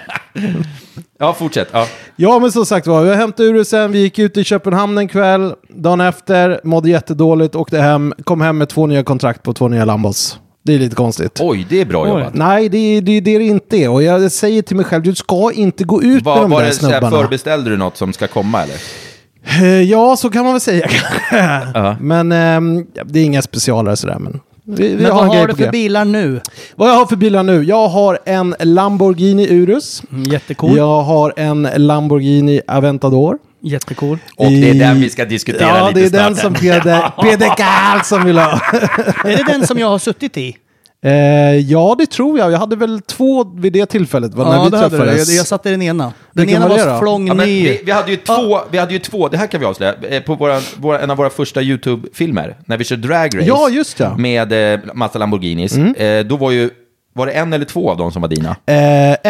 F: Ja, fortsätt. Ja.
G: Ja, men som sagt var, vi hämtade Urusen, vi gick ut i Köpenhamn en kväll, dagen efter, mådde jättedåligt, åkte hem, kom hem med två nya kontrakt på två nya Lambos. Det är lite konstigt.
F: Oj, det är bra
A: Oj.
F: jobbat.
G: Nej, det är det, det är det inte. Och jag säger till mig själv, du ska inte gå ut med
F: Var,
G: de
F: var
G: där
F: det så här,
G: snubbarna.
F: förbeställde du något som ska komma eller?
G: Eh, Ja, så kan man väl säga kanske.
F: Ja.
G: Men ehm, ja, det är inga specialare sådär. Men vi, vi
A: Men
G: har
A: vad
G: en grej
A: har
G: på
A: du för
G: G.
A: bilar nu?
G: Vad jag har för bilar nu? Jag har en Lamborghini Urus.
A: Mm, jättecool.
G: Jag har en Lamborghini Aventador.
A: Jättecool.
F: Och det är
G: I-
F: den vi ska diskutera
G: Ja,
F: lite
G: det är
F: snart.
G: den som Peder, Peder Karlsson vill ha.
A: Är det den som jag har suttit i?
G: Eh, ja, det tror jag. Jag hade väl två vid det tillfället va, när
A: Ja,
G: vi
A: det hade du.
G: träffades.
A: Jag, jag satt i den ena. Den
G: Vilken
A: ena
G: var det
A: var
G: då?
A: flång
F: Ja, men
A: ny.
F: vi, vi, hade ju två, vi hade ju två, det här kan vi avslöja, eh, på våra, våra, en av våra första YouTube-filmer, när vi kör Drag Race
G: Ja, just det.
F: med eh, massa Lamborghinis. Eh, då var ju, var det en eller två av dem som var dina?
G: Eh, en.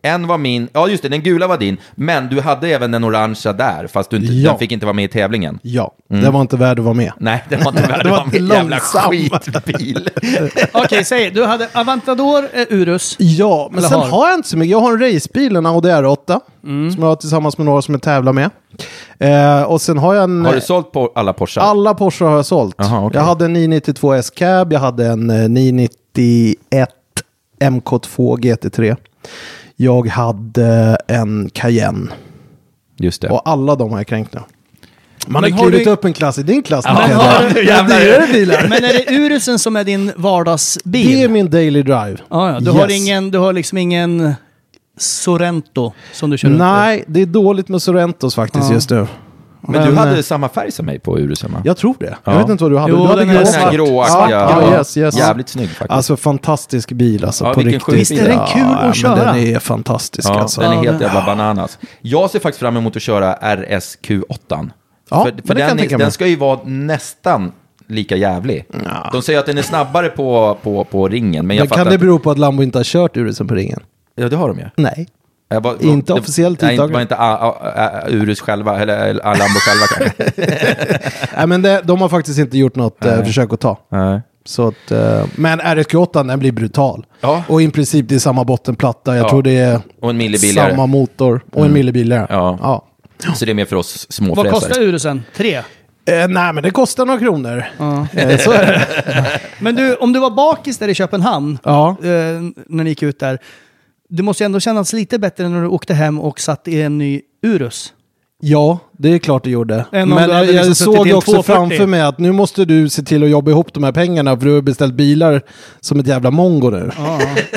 F: En var min, ja just det, den gula var din. Men du hade även den orangea där, fast du inte,
G: Ja.
F: den fick inte vara med i tävlingen.
G: Ja, det var inte värd att vara med.
F: Nej, den var inte värd att vara med i jävla skitbil.
A: Okej, säg. Du hade Aventador, eh, Urus.
G: Ja, men
A: Eller
G: sen
A: har.
G: har jag inte så mycket. Jag har en racebil, en Audi R åtta, som jag har tillsammans med några som jag tävlar med. Eh, och sen har jag en...
F: Har du sålt på alla Porsche?
G: Alla Porsche har jag sålt.
F: Aha, okay.
G: Jag hade en nio nittiotvå S-Cab, jag hade en eh, nio nittioett M K två G T tre. Jag hade en Cayenne.
F: Just det.
G: Och alla de har jag kränkt nu. Man
A: Men
G: har
A: har
G: klivit
A: du-
G: upp en klass i din klass.
F: Ja,
G: man kan
F: ja,
G: säga.
F: jävlar.
G: dyrare bilar.
A: Men är det Urusen som är din vardagsbil?
G: Det är min daily drive.
A: Ja, ja. Du,
G: Yes.
A: har ingen, du har liksom ingen Sorento som du kör runt i?
G: Nej, det är dåligt med Sorrentos faktiskt
A: Ja.
G: just nu.
F: Men, du
G: Men,
F: hade
G: eh,
F: samma färg som mig på Urusen, va?
G: Jag tror det.
F: Ja.
G: Jag vet inte vad du hade.
A: Jo,
G: du hade
A: den är
G: grå.
F: Den här
A: svart.
F: gråaktiga.
G: Ja, yes, yes.
F: Jävligt snygg faktiskt.
G: Alltså fantastisk bil alltså,
F: Ja,
G: på
F: vilken
G: riktigt.
F: sjuk bil. Visst är
A: den kul att
G: men
A: köra?
G: Den är fantastisk
F: Ja,
G: alltså.
F: den är
A: Ja,
F: helt
A: det-
F: jävla bananas. Jag ser faktiskt fram emot att köra R S Q åtta.
G: Ja,
F: för
G: men
F: för
G: det kan jag
F: den,
G: tänka
F: är,
G: mig.
F: den ska ju vara nästan lika jävlig. De säger att den är snabbare på, på, på ringen. Men jag
G: Men
F: fattar
G: kan det
F: att-
G: bero på att Lambo inte har kört Urusen på ringen?
F: Ja, det har de ju.
G: Nej.
F: Jag var,
G: Inte
F: det-
G: officiellt
F: nej,
G: uttaget.
F: var inte a, a, a, Urus själva, eller eller Alambo själva kanske.
G: Nej, men det, de har faktiskt inte gjort något eh, försök att ta.
F: Nej.
G: Så att, eh, men R S Q åtta, den blir brutal.
F: Ja.
G: Och i princip det är samma bottenplatta. Jag
F: Ja.
G: tror det är
F: Och en mille billigare.
G: samma motor och en mille billigare.
F: Ja.
G: Ja.
F: Så det är mer för oss
A: Vad
F: småfräsare.
A: kostar Urusen? Tre?
G: Eh, nej, men det kostar några kronor.
A: Ja.
G: Eh, så är det.
A: Men du, om du var bakis där i Köpenhamn,
G: Ja.
A: eh, när ni gick ut där, det måste ju ändå kännas lite bättre när du åkte hem och satt i en ny Urus.
G: Ja, det är klart det gjorde.
A: Än om
G: Men
A: du hade
G: jag,
A: liksom
G: jag
A: suttit
G: såg
A: i en
G: också
A: tvåhundrafyrtio.
G: framför mig att nu måste du se till att jobba ihop de här pengarna för du har beställt bilar som ett jävla mongo nu.
A: Ja.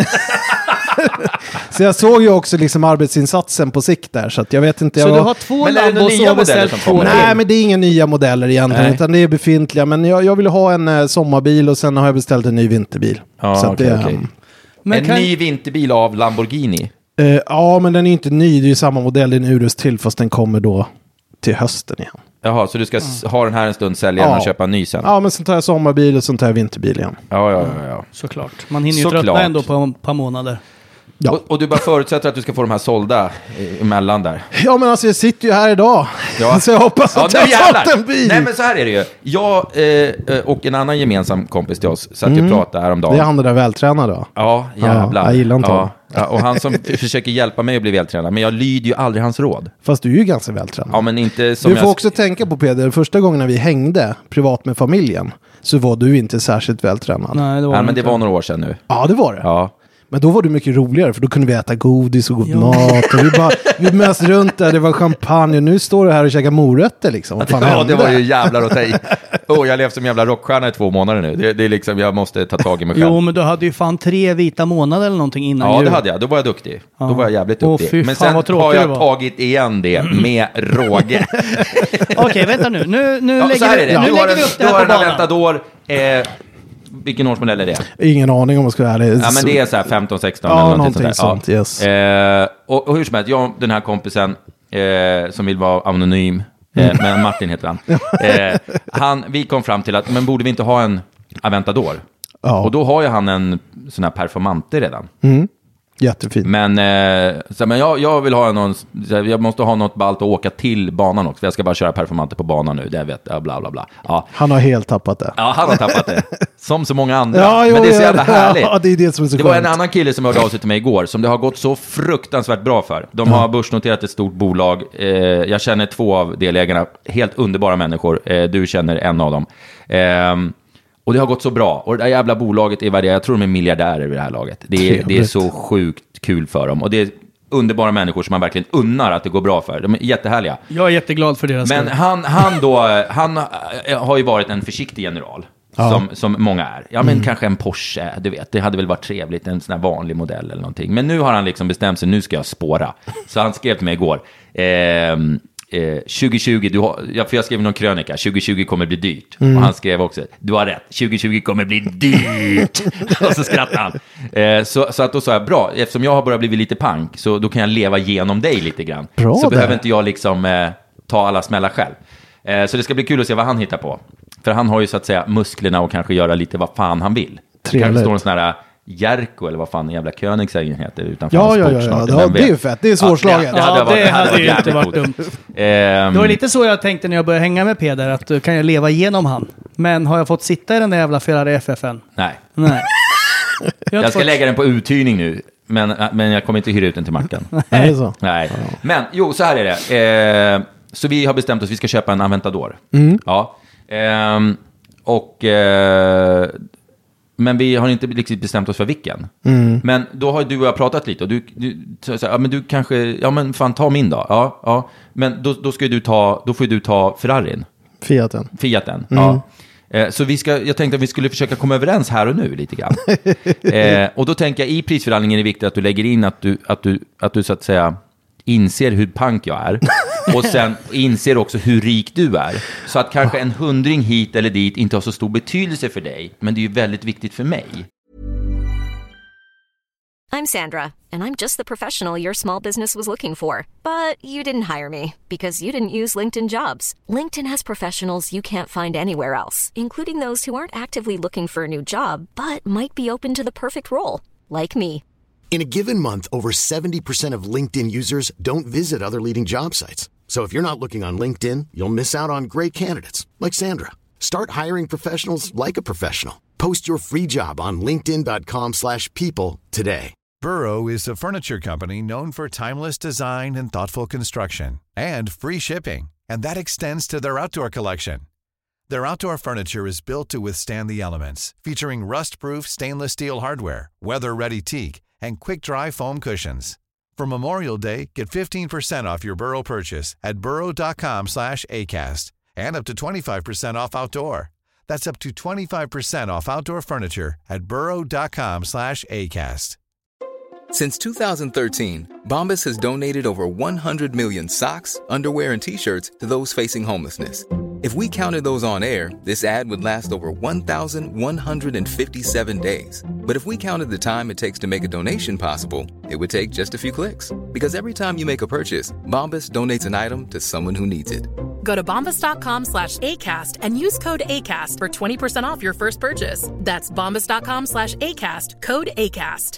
G: Så jag såg ju också liksom arbetsinsatsen på sikt där, så att jag vet inte.
A: Så
G: jag
A: du
G: var...
A: har två
F: Men är det några
A: Lambos och
F: nya
A: har beställt
F: modeller som
A: två
F: kommer?
A: till?
G: Nej, men det är inga nya modeller egentligen,
F: Nej.
G: utan det är befintliga. Men jag, jag vill ha en eh, sommarbil och sen har jag beställt en ny vinterbil.
F: Ja,
G: så att
F: okej,
G: det,
F: okej.
A: Men
F: En
A: kan-
F: ny vinterbil av Lamborghini.
G: eh, ja, men den är inte ny. Det är ju samma modell, det är en Urus till, fast den kommer då till hösten igen.
F: Jaha, så du ska s- ha den här en stund, sälja den
G: Ja.
F: och köpa en ny sen?
G: Ja, men sen tar jag sommarbil och sen tar jag vinterbil igen.
F: Ja, ja, ja. ja.
A: Såklart. Man hinner ju
F: Såklart.
A: tröttna ändå på ett par månader.
G: Ja.
F: Och, och du bara förutsätter att du ska få de här sålda i- emellan där.
G: Ja, men alltså jag sitter ju här idag.
F: Ja.
G: Så jag hoppas
F: Ja,
G: att
F: nu
G: jag har fått
F: jävlar!
G: en bil.
F: Nej, men så här är det ju. Jag eh, och en annan gemensam kompis till oss satt ju och pratade häromdagen.
G: Det är han den där vältränade då.
F: Ja, jävlar.
G: Ja, jag gillar inte
F: ja.
G: honom.
F: Ja, och han som försöker hjälpa mig att bli vältränad. Men jag lyder ju aldrig hans råd.
G: Fast du är ju ganska vältränad.
F: Ja, men inte som
G: Du får
F: jag...
G: också tänka på, Peder, första gången när vi hängde privat med familjen så var du inte särskilt vältränad.
A: Nej, det var
F: Ja,
A: det
F: men det
A: inte.
F: var några år sedan nu.
G: Ja, det var det.
F: Ja.
G: Men då var det mycket roligare, för då kunde vi äta godis och god mat. Och vi bara, vi mös runt där, det var champagne. Och nu står du här och käkar morötter liksom. Vad fan
F: Ja,
G: hände?
F: det var ju jävlar att ta i. Oh, jag har levt som jävla rockstjärna i två månader nu. Det, det är liksom, jag måste ta tag i mig själv.
A: Jo, men du hade ju fan tre vita månader eller någonting innan
F: Ja,
A: jul.
F: det hade jag. Då var jag duktig. Då var jag jävligt
A: Åh,
F: duktig.
A: fy
F: Men
A: fan,
F: sen
A: vad tråkig
F: har
A: du
F: jag
A: var.
F: tagit igen det med råge.
A: Okej, vänta nu. Nu, nu
F: Ja, så
A: lägger,
F: här
A: vi,
F: är det.
A: nu
F: Du har
A: lägger vi
F: en,
A: upp det
F: du har
A: här
F: en
A: på banan.
F: Aventador. Eh, vilken årsmodell är det?
G: Ingen aning om man ska vara ärlig.
F: Ja, men det är så här femton sexton
G: Ja,
F: eller någonting,
G: någonting
F: sånt.
G: sånt, yes.
F: Eh, och, och hur som helst, jag den här kompisen eh, som vill vara anonym, eh, men Martin heter han. Eh, han. Vi kom fram till att, men borde vi inte ha en Aventador?
G: Ja.
F: Och då har ju han en sån här Performante redan.
G: Jättefint.
F: Men, eh, så, men jag, jag vill ha någon, så, jag måste ha något ballt att åka till banan också. För jag ska bara köra Performante på banan nu, det vet jag, bla bla bla. Ja.
G: Han har helt tappat det.
F: Ja, han har tappat det. Som så många andra.
G: Ja, jo,
F: men det är så
G: ja,
F: jävla härligt.
G: ja, det är det som är så
F: Det var en
G: skönt.
F: annan kille som hörde av sig till mig igår som det har gått så fruktansvärt bra för. De har börsnoterat ett stort bolag. Eh, jag känner två av delägarna. Helt underbara människor. Eh, du känner en av dem. Eh, och det har gått så bra. Och det där jävla bolaget är värda, jag tror de är miljardärer vid det här laget. Det är, det är
G: Trevligt.
F: så sjukt kul för dem. Och det är underbara människor som man verkligen unnar att det går bra för. De är jättehärliga.
A: Jag är jätteglad för deras
F: Men
A: skull.
F: han, han då, han eh, har ju varit en försiktig general. Som, som många är. Ja, men kanske en Porsche, du vet. Det hade väl varit trevligt, en sån här vanlig modell eller någonting. Men nu har han liksom bestämt sig, nu ska jag spåra. Så han skrev till mig igår. Ehm, eh, tjugo tjugo, du har, ja, för jag skrev någon krönika, tjugo tjugo kommer bli dyrt. Och han skrev också, du har rätt, tjugo tjugo kommer bli dyrt. Och så skrattade han. Eh, så, så att då sa jag, bra, eftersom jag har börjat bli lite pank, så då kan jag leva genom dig lite grann.
G: Bra
F: så
G: där.
F: behöver inte jag liksom eh, ta alla smällar själv. Eh, så det ska bli kul att se vad han hittar på. För han har ju så att säga musklerna och kanske göra lite vad fan han vill. Det kanske
G: Trevligt.
F: står en sån här Jerko eller vad fan jävla Königseggen heter utanför
G: Ja, ja, ja, ja. Det, det är ju fett. Det är svårslaget.
A: Ja,
F: hade
A: det,
F: varit-
A: det hade
F: varit
A: ju inte
F: jävligt
A: varit
F: coolt.
A: dumt.
F: Ehm,
A: Det var lite så jag tänkte när jag började hänga med Peder, att uh, kan jag leva igenom han? Men har jag fått sitta i den där jävla Ferrari F F N?
F: Nej.
A: Nej. Jag, har
F: Jag
A: inte
F: ska
A: fått...
F: lägga den på uthyrning nu, men, men jag kommer inte hyra ut den till Mackan.
G: Är det så?
F: Nej. Men, jo, så här är det. Eh, så vi har bestämt oss, vi ska köpa en Aventador.
G: Mm.
F: Ja. Ehm, och... Eh, men vi har inte riktigt bestämt oss för vilken.
G: Mm.
F: Men då har du och jag pratat lite. Och du, du så, så, ja, men du kanske... Ja, men fan, ta min då. Ja, ja. Men då, då ska du ta... Då får du ta Ferrarin.
G: Fiaten.
F: Fiaten, ja. Eh, så vi ska, jag tänkte att vi skulle försöka komma överens här och nu lite grann. eh, och då tänker jag, i prisförhandlingen är det viktigt att du lägger in att du, att du, att du så att säga inser hur pank jag är. Och sen inser också hur rik du är. Så att kanske en hundring hit eller dit inte har så stor betydelse för dig. Men det är ju väldigt viktigt för mig.
H: I'm Sandra, and I'm just the professional your small business was looking for. But you didn't hire me because you didn't use LinkedIn Jobs. LinkedIn has professionals you can't find anywhere else, including those who aren't actively looking for a new job, but might be open to the perfect role, like me.
I: In a given month, over seventy percent of LinkedIn users don't visit other leading job sites. So if you're not looking on LinkedIn, you'll miss out on great candidates like Sandra. Start hiring professionals like a professional. Post your free job on linkedin dot com slash people today.
J: Burrow is a furniture company known for timeless design and thoughtful construction and free shipping, and that extends to their outdoor collection. Their outdoor furniture is built to withstand the elements, featuring rust-proof stainless steel hardware, weather-ready teak, and quick-dry foam cushions. For Memorial Day, get fifteen percent off your Burrow purchase at burrow dot com slash acast, and up to twenty-five percent off outdoor. That's up to twenty-five percent off outdoor furniture at burrow dot com slash acast.
K: Since two thousand thirteen, Bombas has donated over one hundred million socks, underwear, and T-shirts to those facing homelessness. If we counted those on air, this ad would last over one thousand one hundred fifty-seven days. But if we counted the time it takes to make a donation possible, it would take just a few clicks. Because every time you make a purchase, Bombas donates an item to someone who needs it.
L: Go to bombas dot com slash ACAST and use code ACAST for twenty percent off your first purchase. That's bombas dot com slash ACAST, code ACAST.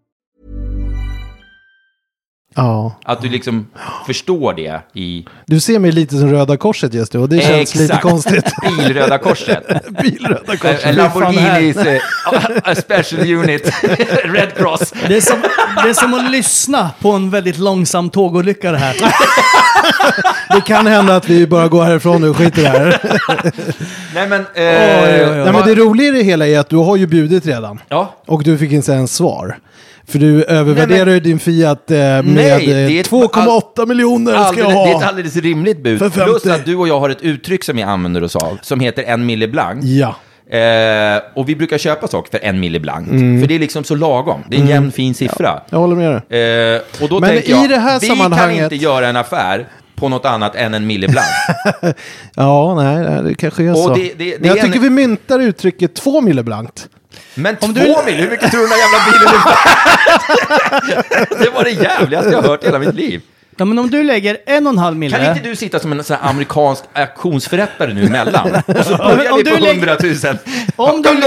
G: Ja.
F: Att du liksom förstår det i...
G: Du ser mig lite som Röda Korset just nu och det känns
F: Exakt.
G: lite konstigt.
F: Bilröda korset.
G: Bilröda Korset.
F: En Lamborghinis uh, a special unit. Red Cross.
A: Det är, som, det är som att lyssna på en väldigt långsam tågolycka det här.
G: Det kan hända att vi bara går härifrån nu och skiter i det här.
F: Nej men... Eh,
A: oj, oj, oj.
G: Nej, men det roliga i det hela är att du har ju bjudit redan.
F: Ja.
G: Och du fick inte ens svar. För du övervärderar ju din Fiat eh, med
F: Nej,
G: eh, två komma åtta miljoner ska
F: alldeles,
G: jag ha.
F: Det är ett alldeles rimligt bud.
G: För femtio.
F: Plus att du och jag har ett uttryck som vi använder oss av, som heter en mille blank.
G: Ja.
F: Eh, och vi brukar köpa saker för en mille blank.
G: Mm.
F: För det är liksom så lagom. Det är en
G: Mm.
F: jämn fin siffra.
G: Ja, jag håller med dig.
F: Eh, och då
G: Men
F: tänker
G: i
F: jag,
G: det här
F: vi
G: sammanhanget-
F: kan inte göra en affär på något annat än en mille blank.
G: Ja, nej, nej, det kanske är
F: Och
G: så.
F: det- det- det
G: Men jag
F: är en-
G: tycker vi myntar uttrycket två mille blankt.
F: Men
A: Om
F: två
A: du-
F: mil, hur mycket tror du den här jävla bilen är? Det var det jävligaste jag har hört i hela mitt liv.
A: Ja, men om du lägger en och en halv mille...
F: Kan inte du sitta som en sån här amerikansk auktionsförrättare nu emellan? Och så börjar
A: Om
F: vi
A: du
F: på
A: lägger-
F: hundratusen.
A: Om du-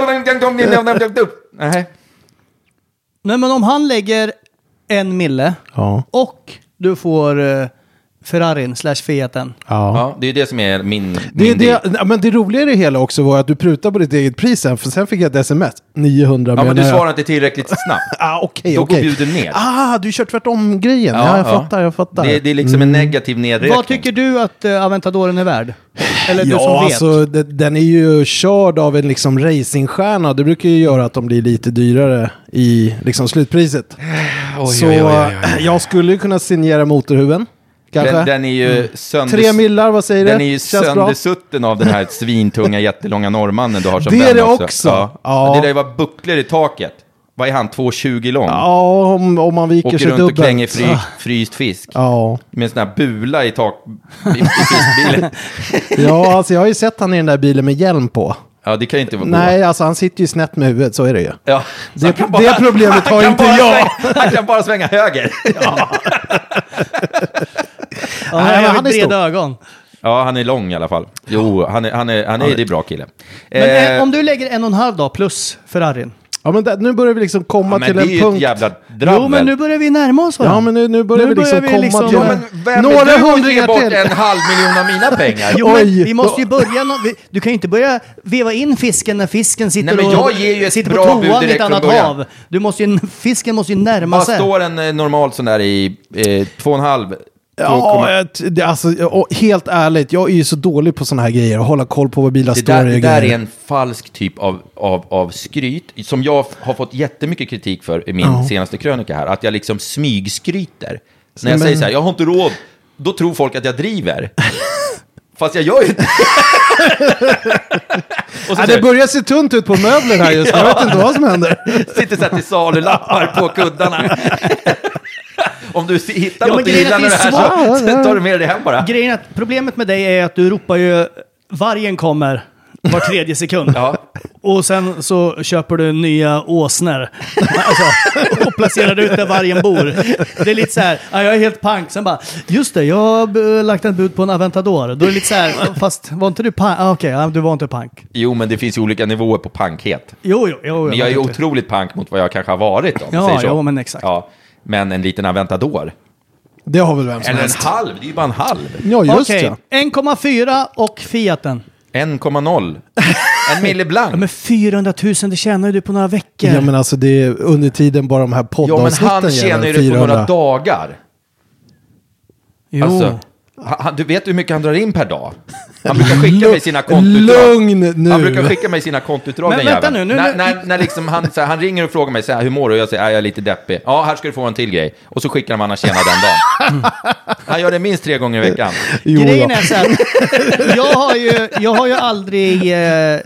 F: Nej.
A: Nej, men om han lägger en mille
G: Ja.
A: och du får uh, Ferrarin slash Fiaten.
G: Ja.
F: Ja, det är det som är min,
G: Det,
F: min
G: det,
F: deal.
G: ja, men det roliga i det hela också var att du prutade på ditt eget pris sen, för sen fick jag ett sms. niohundra
F: Ja, men
G: menar
F: du
G: jag.
F: svarar inte tillräckligt snabbt.
G: Ah, okej,
F: Då
G: okej.
F: går buden ner.
G: Ah, du kör tvärtom grejen. Ja, jag fattar, jag fattar.
F: Det, det är liksom en negativ nedräkning.
A: Vad tycker du att uh, Aventadoren är värd? Eller du
G: Ja,
A: som vet?
G: alltså det, den är ju körd av en liksom racingstjärna. Det brukar ju göra att de blir lite dyrare i liksom slutpriset.
F: Oj,
G: Så
F: oj, oj, oj, oj.
G: jag skulle kunna signera motorhuven. Kanske.
F: Den, den är ju sönder...
G: Tre millar, vad säger
F: Den
G: det?
F: är ju
G: Känns bra.
F: söndersutten av den här svintunga jättelånga norrmannen du har som
G: Det är
F: vän
G: det
F: också.
G: också.
F: Ja.
G: Ja.
F: Men det där var bucklor i taket. Vad är han? två tjugo lång?
G: Ja, om, om man viker
F: Åker
G: sig
F: runt
G: dubbelt.
F: och klänger fry, fryst fisk.
G: Ja.
F: Med en sån här bula i tak i, i fiskbilen.
G: Ja, alltså jag har ju sett han i den där bilen med hjälm på.
F: Ja, det kan ju inte vara
G: Nej, alltså han sitter ju snett med huvudet, så är det ju.
F: Ja.
G: Det,
F: Han kan bara-
G: det problemet
F: han
G: har
F: kan
G: inte
F: bara
G: jag.
F: Svänga, han kan bara svänga höger.
A: Ja,
G: Nej,
A: han
G: men
A: har
G: han är
A: breda
G: stor.
A: ögon.
F: Ja, han är lång i alla fall. Jo, han är, han är, han är, det är bra kille.
A: Men
F: Eh,
A: eh, om du lägger en och en halv dag plus Ferrarin.
G: Ja, men det, nu börjar vi liksom komma
F: ja,
G: till en punkt.
F: Men det är ju ett jävla drabbel.
A: Jo, men nu börjar vi närma oss varandra.
G: Ja, men nu, nu börjar
A: nu
G: vi liksom
A: börjar vi
G: komma
A: liksom,
G: till...
F: Ja, men vem
G: några
F: är du att
G: hundringar
F: ge bort
G: till?
F: en halv miljon av mina pengar?
A: Jo, men
G: Oj,
A: vi måste ju
G: då-
A: börja... No- vi, du kan ju inte börja veva in fisken när fisken sitter,
F: Nej, men
A: och,
F: jag ger ju ett
A: sitter
F: bra
A: på
F: bud
A: toan i
F: direkt
A: ett
F: från
A: annat
F: början.
A: hav. Du måste ju, fisken måste ju närma
F: Vad
A: sig.
F: står en eh, normal sån där i eh, två och en halv?
G: Ja, jag, det, alltså, och helt ärligt, jag är ju så dålig på såna här grejer. Att hålla koll på vad bilar
F: Det
G: står
F: där,
G: i
F: det
G: och
F: där
G: grejer.
F: är en falsk typ av, av, av skryt som jag har fått jättemycket kritik för i min
G: Ja.
F: senaste krönika här. Att jag liksom smygskryter. När jag
G: Men-
F: säger så här, jag har inte råd, då tror folk att jag driver. Fast jag gör ju inte. Och så
G: Ja, det börjar se tunt ut på möbler här just nu. Jag vet inte vad som händer.
F: sitter så här till salulappar på kuddarna. Om du hittar
A: Ja,
F: något
A: men
F: du
A: grejen är
F: gillar
A: att
F: med
A: det
F: det
A: är
F: här så, så tar du med det hem bara.
A: Grejen är att problemet med dig är att du ropar ju vargen kommer var tredje sekund.
F: Ja.
A: Och sen så köper du nya åsnor. Alltså, och placerar ut där vargen bor. Det är lite så här, ja, jag är helt pank. Sen bara, just det, jag har b- lagt ett bud på en Aventador. Då är det lite så här, fast var inte du pank? Ah, Okej, ja, du var inte pank.
F: Jo, men det finns ju olika nivåer på pankhet.
A: Jo, jo, jo.
F: Men jag är ju
A: vet det.
F: otroligt pank mot vad jag kanske har varit. Om
A: Ja,
F: säger så.
A: ja, men exakt.
F: Ja, men en liten Aventador.
G: Det har väl vem som
F: Eller en
G: helst.
F: halv, det är ju bara en halv.
G: Ja, just
A: Okej,
G: ja.
A: en komma fyra och Fiaten.
F: en komma noll. En mille blank.
A: Ja, men fyrahundratusen, det tjänar ju du på några veckor.
G: Ja, men alltså det är under tiden bara de här
F: Ja, men
G: poddavsnitten
F: han
G: ger
F: tjänar ju
G: väl
F: det på några
G: fyrahundra.
F: dagar.
A: jo.
F: Alltså, han, du vet hur mycket han drar in per dag? Han brukar skicka mig sina kontoutdrag.
G: Lugn nu.
F: Han brukar skicka mig sina kontoutdrag,
A: Men
F: den
A: vänta
F: jäveln.
A: nu, nu-
F: när,
A: nu-
F: när, när liksom han, så här, han ringer och frågar mig så här, hur mår du? Och jag säger, "Ja, jag är lite deppig. Ja, här ska du få en till grej. Och så skickar han vad han tjänar den dagen. Han gör det minst tre gånger i veckan.
G: Jo,
A: Grejen
G: då.
A: är så här, jag har ju, jag har ju aldrig, eh,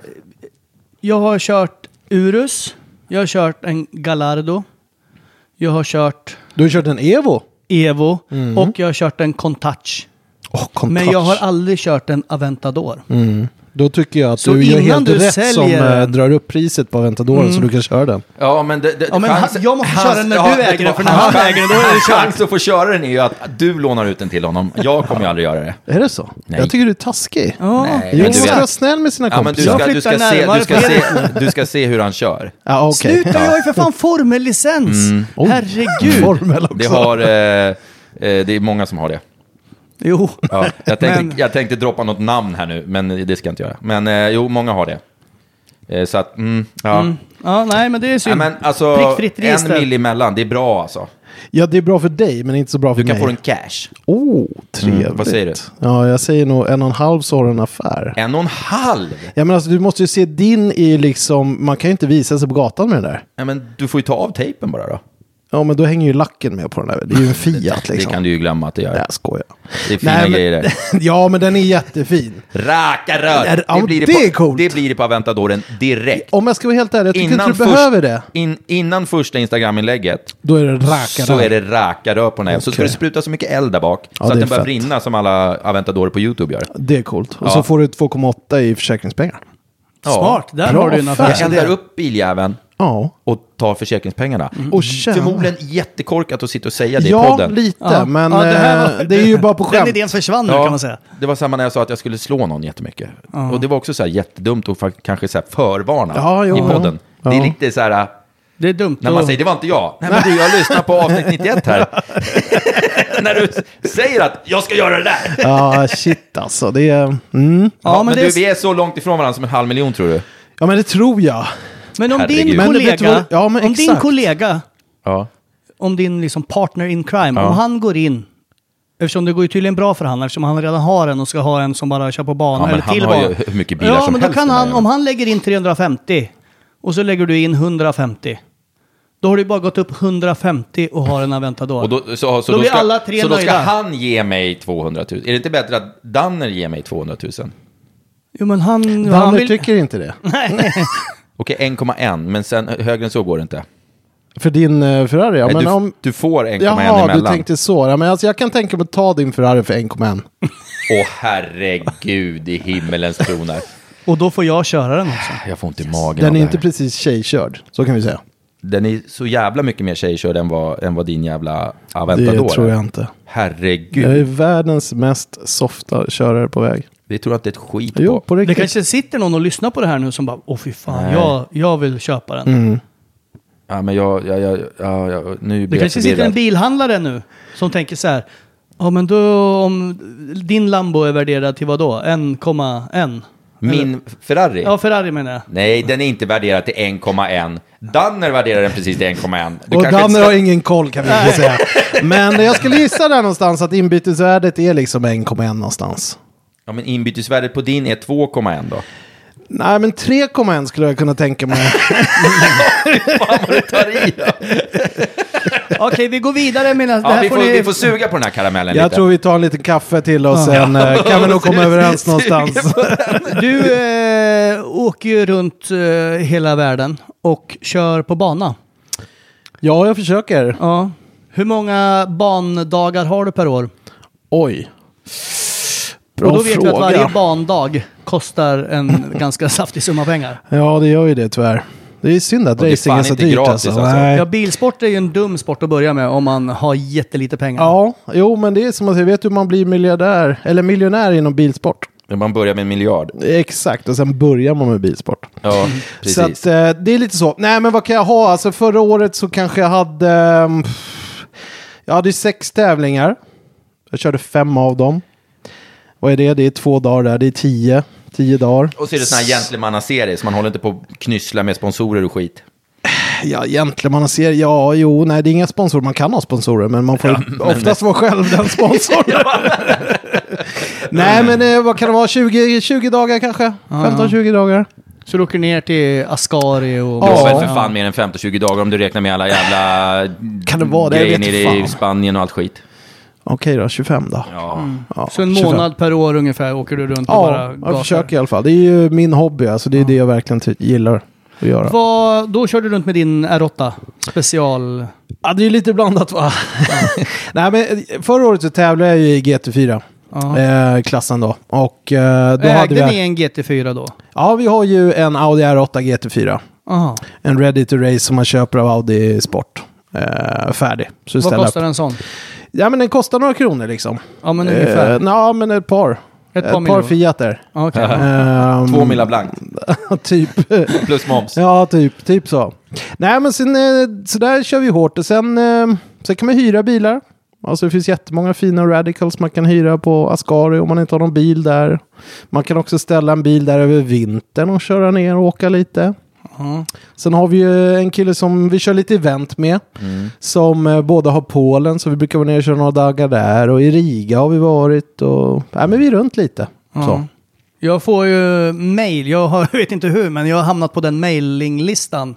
A: jag har kört Urus, jag har kört en Gallardo, jag har kört
G: Du har kört en Evo.
A: Evo och jag har kört en Contouch.
G: Oh, Contouch.
A: Men jag har aldrig kört en Aventador.
G: Mm. Då tycker jag att
A: Så
G: du gör
A: innan
G: helt
A: du
G: rätt
A: säljer
G: som
A: den-
G: äh, drar upp priset på Aventadoren så du kan köra den.
F: Ja, men, det, det,
A: Ja, men
F: chans-
A: han- jag måste
F: chans-
A: köra den när
F: ja,
A: du
F: vet
A: äger den,
F: vad?
A: för när han
F: Hans-
A: äger den, då är det
F: hans
A: kört.
F: chans att få köra den är ju att du lånar ut den till honom. Jag kommer ju aldrig göra det.
G: Är det så?
F: Nej.
G: Jag tycker du är taskig.
A: Ja.
F: Nej,
G: Jo,
F: men
G: man
F: du
G: ska vara
F: vet.
G: snäll med sina
F: Ja, men du
G: kompisar.
F: ska, du, ska
A: flyttar
F: se,
A: närmare
F: du, ska se,
A: Fredrik.
F: du ska se hur han kör.
G: Ja, okej.
A: Sluta, jag har ju för fan formellicens.
G: Oj.
A: Herregud.
G: Formel också.
F: Det, har, eh, eh, det är många som har det.
A: Jo.
F: Ja, jag, tänkte,
A: Men-
F: jag tänkte droppa något namn här nu, men det ska jag inte göra. Men eh, jo, många har det. Eh, så att, mm, ja.
A: Mm. Ja, nej, men det är
F: Ja,
A: synd.
F: men alltså,
A: Prickfritt
F: en
A: register.
F: mil emellan, det är bra alltså.
G: Ja, det är bra för dig, men inte så bra för
F: Du kan
G: mig.
F: få den cash.
G: Oh, trevligt.
F: Mm, vad säger du?
G: Ja, jag säger nog en och en halv så har du en affär.
F: En och en halv?
G: Ja, men alltså du måste ju se din i liksom, man kan ju inte visa sig på gatan med den där.
F: Ja, men du får ju ta av tejpen bara då.
G: Ja, men då hänger ju lacken med på den där. Det är ju en Fiat
F: Det
G: liksom.
F: kan du ju glömma att det gör.
G: Nej, jag skojar.
F: Det är fina
G: Nej, men-
F: grejer där.
G: Ja, men den är jättefin.
F: Raka rör!
G: Ja,
F: blir
G: det är
F: på,
G: coolt.
F: Det blir det på Aventadoren direkt.
G: Om jag ska vara helt ärlig, jag tycker inte du
F: först-
G: behöver det.
F: In, innan första Instagram-inlägget
G: Då är det raka
F: så
G: rör.
F: är det raka rör på den här. Så ska
G: Okej.
F: det spruta så mycket eld där bak
G: Ja,
F: så att
G: det är
F: den börjar
G: fett.
F: brinna som alla Aventadorer på YouTube gör.
G: Det är coolt. Och
F: Ja.
G: så får du två komma åtta i försäkringspengar.
A: Smart, där
G: Bra
A: har du en
G: affär.
A: affär.
F: Jag eldar upp biljäveln
G: Ja.
F: och tar försäkringspengarna.
G: Och tjäna.
F: Förmodligen jättekorkat att sitta och säga det i
G: Ja,
F: podden.
G: lite.
A: Ja.
G: Men
A: Ja, det här var-
G: eh, det är ju bara på
A: Den
G: skämt.
A: idén försvann nu
F: Ja,
A: kan man säga.
F: det var samma när jag sa att jag skulle slå någon jättemycket. Och det var också så här jättedumt och fa- kanske så här förvarna
G: Ja, jo,
F: i podden.
G: ja.
F: Det är
G: Ja.
F: lite så här,
A: Det är dumt.
F: när man
A: att-
F: säger det var inte jag. Nej, men du, jag lyssnar på avsnitt nittioett här. När du säger att jag ska göra det där.
G: Ja, shit alltså. Det är... Mm.
F: Ja, men
A: men
F: du,
A: det är-
F: vi är så långt ifrån varandra som en halv miljon tror du?
G: Ja, men det tror jag.
A: Men om
F: Herregud.
A: din
G: Men du vet
A: kollega,
G: vad- ja, men
A: om din
G: exakt.
A: kollega,
F: Ja.
A: om din liksom partner in crime,
F: Ja.
A: om han går in, eftersom det går ju tydligen bra för han, eftersom han redan har en och ska ha en som bara kör på banan.
F: Ja, men
A: eller
F: han
A: till
F: har ju
A: banan.
F: hur mycket bilar
A: Ja,
F: som
A: men då
F: helst
A: kan
F: den
A: han,
F: här
A: om han lägger in trehundrafemtio och så lägger du in hundrafemtio, då har du bara gått upp hundrafemtio och har en Aventador.
F: Och då, så, så
A: Då
F: då,
A: blir
F: ska,
A: alla tre
F: så då ska
A: nöjda.
F: han ge mig tvåhundratusen. Är det inte bättre att Danner ger mig tvåhundratusen?
A: Jo, men han, han
G: Danne
A: vill...
G: tycker inte det.
F: Okej, en komma ett, men sen högre än så går det inte.
G: För din uh, Ferrari, ja.
F: Nej,
G: Men
F: du,
G: om...
F: du får en komma ett
G: Jaha,
F: emellan.
G: du tänkte så. Ja, men alltså, jag kan tänka mig att ta din Ferrari för en komma ett.
F: Åh herregud i himmelens tronar.
A: Och då får jag köra den också.
F: Jag får inte i magen
G: Den
F: av
G: är
F: det
G: inte
F: här.
G: precis tjejkörd, så kan vi säga.
F: Den är så jävla mycket mer tjejkörd än vad, än vad din jävla Aventador
G: Det tror
F: är.
G: jag inte.
F: Herregud.
G: Jag är världens mest softa körare på väg.
F: Vi tror att det är ett skit
G: Jo,
F: på.
G: på
A: Det
G: riktigt.
A: kanske sitter någon och lyssnar på det här nu som bara, åh fy fan,
F: Nej.
A: jag, jag vill köpa den.
G: Mm.
F: Ja, men jag... jag, jag, jag, jag nu
A: Det kanske sitter en bilhandlare nu som tänker så här. Ja, men då om din Lambo är värderad till vad då? en komma ett?
F: Min Ferrari?
A: Ja, Ferrari menar jag.
F: Nej, den är inte värderad till en komma ett. Danner värderar den precis till en komma ett. Du
G: och
F: kanske
G: Danner
F: inte...
G: har ingen koll kan vi inte säga. Men jag skulle gissa där någonstans att inbytesvärdet är liksom en komma ett någonstans.
F: Ja, men inbytesvärdet på din är två komma ett då?
G: Nej, men tre komma ett skulle jag kunna tänka mig.
F: Fan vad du tar i då.
A: Okej, vi går vidare med det
F: Ja,
A: här
F: vi,
A: får
F: får,
A: ni...
F: vi får suga på den här karamellen
G: Jag
F: lite.
G: tror vi tar en liten kaffe till och
A: Ja.
G: sen eh, kan vi nog komma överens någonstans.
A: Du eh, åker ju runt eh, hela världen och kör på bana.
G: Ja, jag försöker.
A: Ja. Hur många bandagar har du per år?
G: Oj. Bra
A: och då vet
G: fråga.
A: vi att varje bandag kostar en ganska saftig summa pengar.
G: Ja, det gör ju det tyvärr. Det är synd att
F: Och det är
G: racing
F: fan
G: är så
F: inte
G: dyrt
F: gratis,
G: alltså.
F: alltså.
G: Nej.
A: Ja, bilsport är ju en dum sport att börja med om man har jättelite pengar.
G: Ja, jo men det är som att säga, vet du hur man blir miljardär eller miljonär inom bilsport?
F: Man börjar med en miljard.
G: Exakt, och sen börjar man med bilsport.
F: Ja, precis.
G: Så att, eh, det är lite så. Nej, men vad kan jag ha? Alltså förra året så kanske jag hade... Um, jag hade sex tävlingar. Jag körde fem av dem. Vad är det? Det är två dagar där. Det är tio. Tio dagar.
F: Och så är det sån här gentlemannaserie, så man håller inte på att knyssla med sponsorer och skit.
G: Ja, egentligen man ser, ja, jo, nej, det är inga sponsorer. Man kan ha sponsorer, men man får
F: Ja, men-
G: oftast vara själv den sponsorn. Nej, men eh, vad kan det vara? tjugo, tjugo dagar kanske? femton tjugo dagar.
A: Så du åker ner till Ascari och...
F: Det var
G: Ja.
F: väl för fan mer än femton tjugo dagar om du räknar med alla jävla
G: Kan det vara det? Jag
F: grejer
G: vet
F: nere
G: fan.
F: i Spanien och allt skit.
G: Okej då, tjugofem då.
F: Ja.
G: Ja,
A: Så en
G: tjugofem.
A: månad per år ungefär åker du runt och
G: Ja,
A: bara
G: jag
A: gasar.
G: försöker i alla fall. Det är ju min hobby, alltså det är det jag verkligen ty- gillar att göra.
A: Vad, då kör du runt med din R åtta special...
G: Ja, det är ju lite blandat va? Nej, men förra året så tävlade jag ju i G T fyra.
A: Ja.
G: Eh, klassen då. Och eh, då hade
A: Ägde
G: vi...
A: ni en G T fyra då?
G: Ja, vi har ju en Audi R åtta G T fyra.
A: Aha.
G: En ready to race som man köper av Audi Sport. Eh, färdig. Så
A: Vad
G: ställa
A: kostar
G: upp.
A: en sån?
G: Ja, men den kostar några kronor liksom.
A: Ja, men ungefär.
G: Eh, ja, men ett par.
A: Ett
G: Ett
A: par
G: par,
A: miljoner.
G: Fiater.
A: Okej.
G: Ehm,
F: Två mila blank.
G: typ.
F: Plus moms.
G: Ja, typ, typ så. Nej, men sen, eh, så där kör vi hårt. Och sen, eh, sen kan man hyra bilar. Alltså det finns jättemånga fina radicals man kan hyra på Ascari om man inte har någon bil där. Man kan också ställa en bil där över vintern och köra ner och åka lite.
A: Ja.
G: Sen har vi ju en kille som vi kör lite event med.
F: Mm.
G: Som eh, både har Polen, så vi brukar vara ner och köra några dagar där. Och i Riga har vi varit. Och, nej, men vi är runt lite.
A: Ja.
G: Så.
A: Jag får ju mail, jag, har, jag vet inte hur, men jag har hamnat på den mailinglistan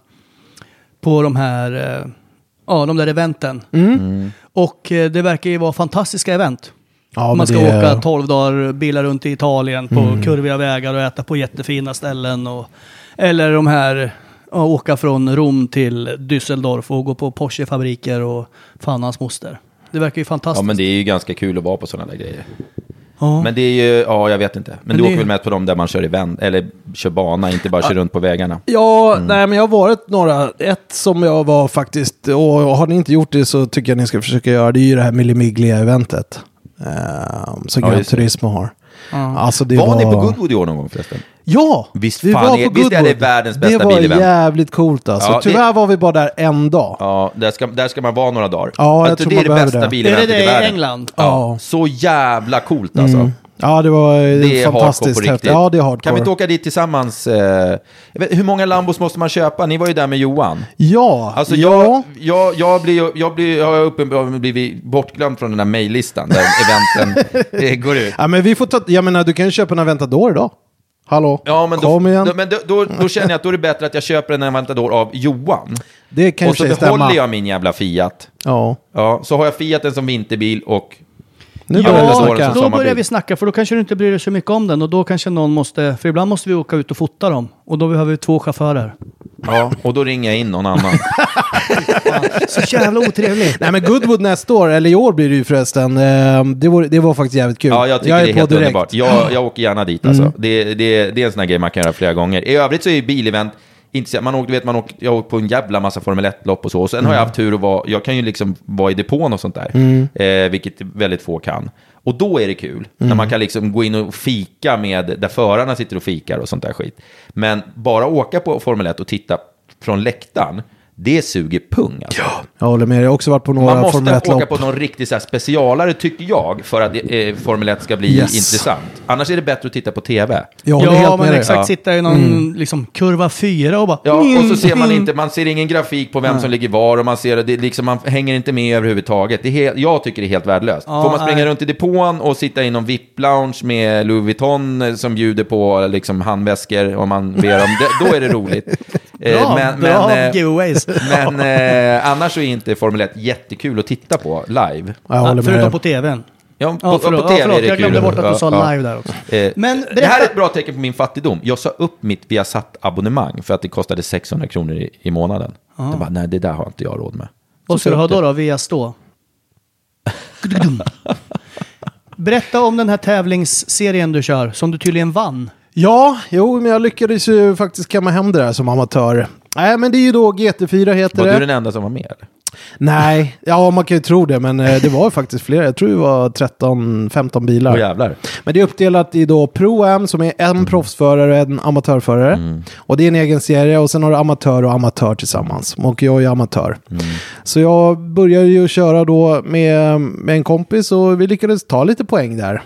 A: på de här, eh, ja, de där eventen.
G: Mm.
A: Och eh, det verkar ju vara fantastiska event.
G: Ja, men
A: Man ska
G: det-
A: åka tolv dagar, bilar runt i Italien på
G: Mm.
A: kurviga vägar och äta på jättefina ställen. Och, eller de här, ja, åka från Rom till Düsseldorf och gå på Porsche-fabriker och fan hans moster. Det verkar ju fantastiskt.
F: Ja, men det är ju ganska kul att vara på sådana där grejer.
A: Ja.
F: Men det är ju, ja jag vet inte. Men,
A: Men
F: du
A: det-
F: åker väl med på dem där man kör event, eller kör bana, inte bara kör runt på vägarna.
G: Ja, nej men jag har varit några. Ett som jag var faktiskt, och har ni inte gjort det så tycker jag ni ska försöka göra. Det är ju det här Millimiglia-eventet. Uh, som
F: Ja,
G: Gran
F: just det.
G: Turismo har.
A: Ja.
G: Alltså, det
F: var,
G: var
F: ni på Goodwood i år någon gång förresten?
G: Ja!
F: Visst,
G: vi
F: fan
G: var
F: är,
G: på
F: visst är det
G: Goodwood.
F: världens bästa
G: Det var
F: bilevent?
G: jävligt coolt alltså.
F: Ja, det-
G: Tyvärr var vi bara där en dag.
F: Ja, där ska, där ska man vara några dagar.
G: Ja, jag
F: tror
G: tror
F: det är
G: man
F: det
G: behöver
F: bästa
G: det.
A: Är
F: bileventet
A: det det
F: i
A: i
F: världen.
A: England?
F: Ja.
G: Ja.
F: Så jävla coolt alltså.
G: Mm. Ja, det var
F: Det är hardcore
G: fantastiskt
F: på
G: häftigt.
F: riktigt.
G: Ja, det är hardcore.
F: Kan vi inte åka dit tillsammans? Eh, jag vet, hur många Lambos måste man köpa? Ni var ju där med Johan.
G: Ja,
F: Alltså
G: ja.
F: jag, jag, jag blir, jag blir, jag har uppenbarligen blivit bortglömd från den där mejllistan där eventen eh, går ut.
G: Ja, men vi får ta, jag menar, du kan ju köpa en Aventador idag. Hallå?
F: Ja, men,
G: Kom
F: då,
G: igen.
F: då, men då, då, då känner jag att då är det bättre att jag köper en Aventador av Johan.
G: Det kan
F: Och så
G: ju
F: behåller
G: stämma.
F: jag min jävla Fiat.
G: Ja.
F: Ja, så har jag Fiaten som vinterbil och...
G: Nu börjar vi
A: Ja,
G: snacka.
F: som
A: då
F: sommarbil.
A: börjar vi snacka, för då kanske du inte bryr dig så mycket om den. Och då kanske någon måste, för ibland måste vi åka ut och fota dem. Och då behöver vi två chaufförer.
F: Ja, och då ringer jag in någon annan.
A: Så jävla otrevligt.
G: Nej, men Goodwood nästa år, eller i år blir det ju förresten. Eh, det, var, det var faktiskt jävligt kul.
F: Ja, jag tycker
G: är
F: det är
G: på
F: helt
G: direkt.
F: underbart. Jag, jag åker gärna dit alltså. Det, det, det är en sån här grej man kan göra flera gånger. I övrigt så är ju bilevent inte så, man åker, vet man åker, jag åker på en jävla massa Formel ett-lopp och så. Och sen har jag haft tur att vara, jag kan ju liksom vara i depån och sånt där. Eh, vilket väldigt få kan. Och då är det kul. När man kan liksom gå in och fika med, där förarna sitter och fikar och sånt där skit. Men bara åka på Formel ett och titta från läktaren, det suger pung alltså.
G: Ja, jag håller med. Jag har också varit på några
F: Man måste
G: Formel ett-lopp.
F: åka på någon riktig så här specialare tycker jag för att eh, Formel ett ska bli
G: Yes.
F: intressant. Annars är det bättre att titta på tv.
G: Jag håller
A: Ja,
G: helt
A: man
G: med dig.
A: exakt
F: Ja.
A: sitta i någon
G: Mm.
A: liksom, kurva fyra och bara...
F: Ja, och så ser man inte, man ser ingen grafik på vem som ligger var och man ser det, liksom, man hänger inte med överhuvudtaget. Det är helt, jag tycker det är helt värdelöst.
A: Ja,
F: Får man springa
A: nej.
F: runt i depån och sitta i någon V I P-lounge med Louis Vuitton eh, som bjuder på liksom, handväskor om man ber om det, då är det roligt. Eh,
A: Bra,
F: men
A: bra
F: men, eh,
A: giveaways.
F: men eh, annars så är inte Formel ett jättekul att titta på live.
G: Jag håller med
A: Förutom
G: dig.
A: på tvn.
F: Ja, på,
A: Ja, förlåt,
F: på T V
A: ja, förlåt.
F: är det
A: Jag glömde
F: kul.
A: bort att du
F: Ja,
A: sa
F: ja.
A: live där också.
F: Eh,
A: Men
F: det
A: berätta-
F: här är ett bra tecken på min fattigdom. Jag sa upp mitt Viasat-abonnemang för att det kostade sexhundra kronor i, i månaden. Jag bara, nej, det där har inte jag råd med.
A: Vad ska
F: Så
A: du ha
F: upp
A: då
F: det.
A: då? Via stå? Berätta om den här tävlingsserien du kör, som du tydligen vann.
G: Ja, jo, men jag lyckades ju faktiskt kamma hem det där som amatör. Nej, men det är ju då G T fyra heter
F: Var
G: det.
F: du den enda som var med? Eller?
G: Nej, ja man kan ju tro det, men eh, det var ju faktiskt fler. Jag tror det var tretton femton bilar.
F: Åh jävlar.
G: Men det är uppdelat i då Pro-Am som är en proffsförare och en amatörförare.
F: Mm.
G: Och det är en egen serie och sen har du amatör och amatör tillsammans. Och jag är amatör.
F: Mm.
G: Så jag började ju köra då med, med en kompis och vi lyckades ta lite poäng där.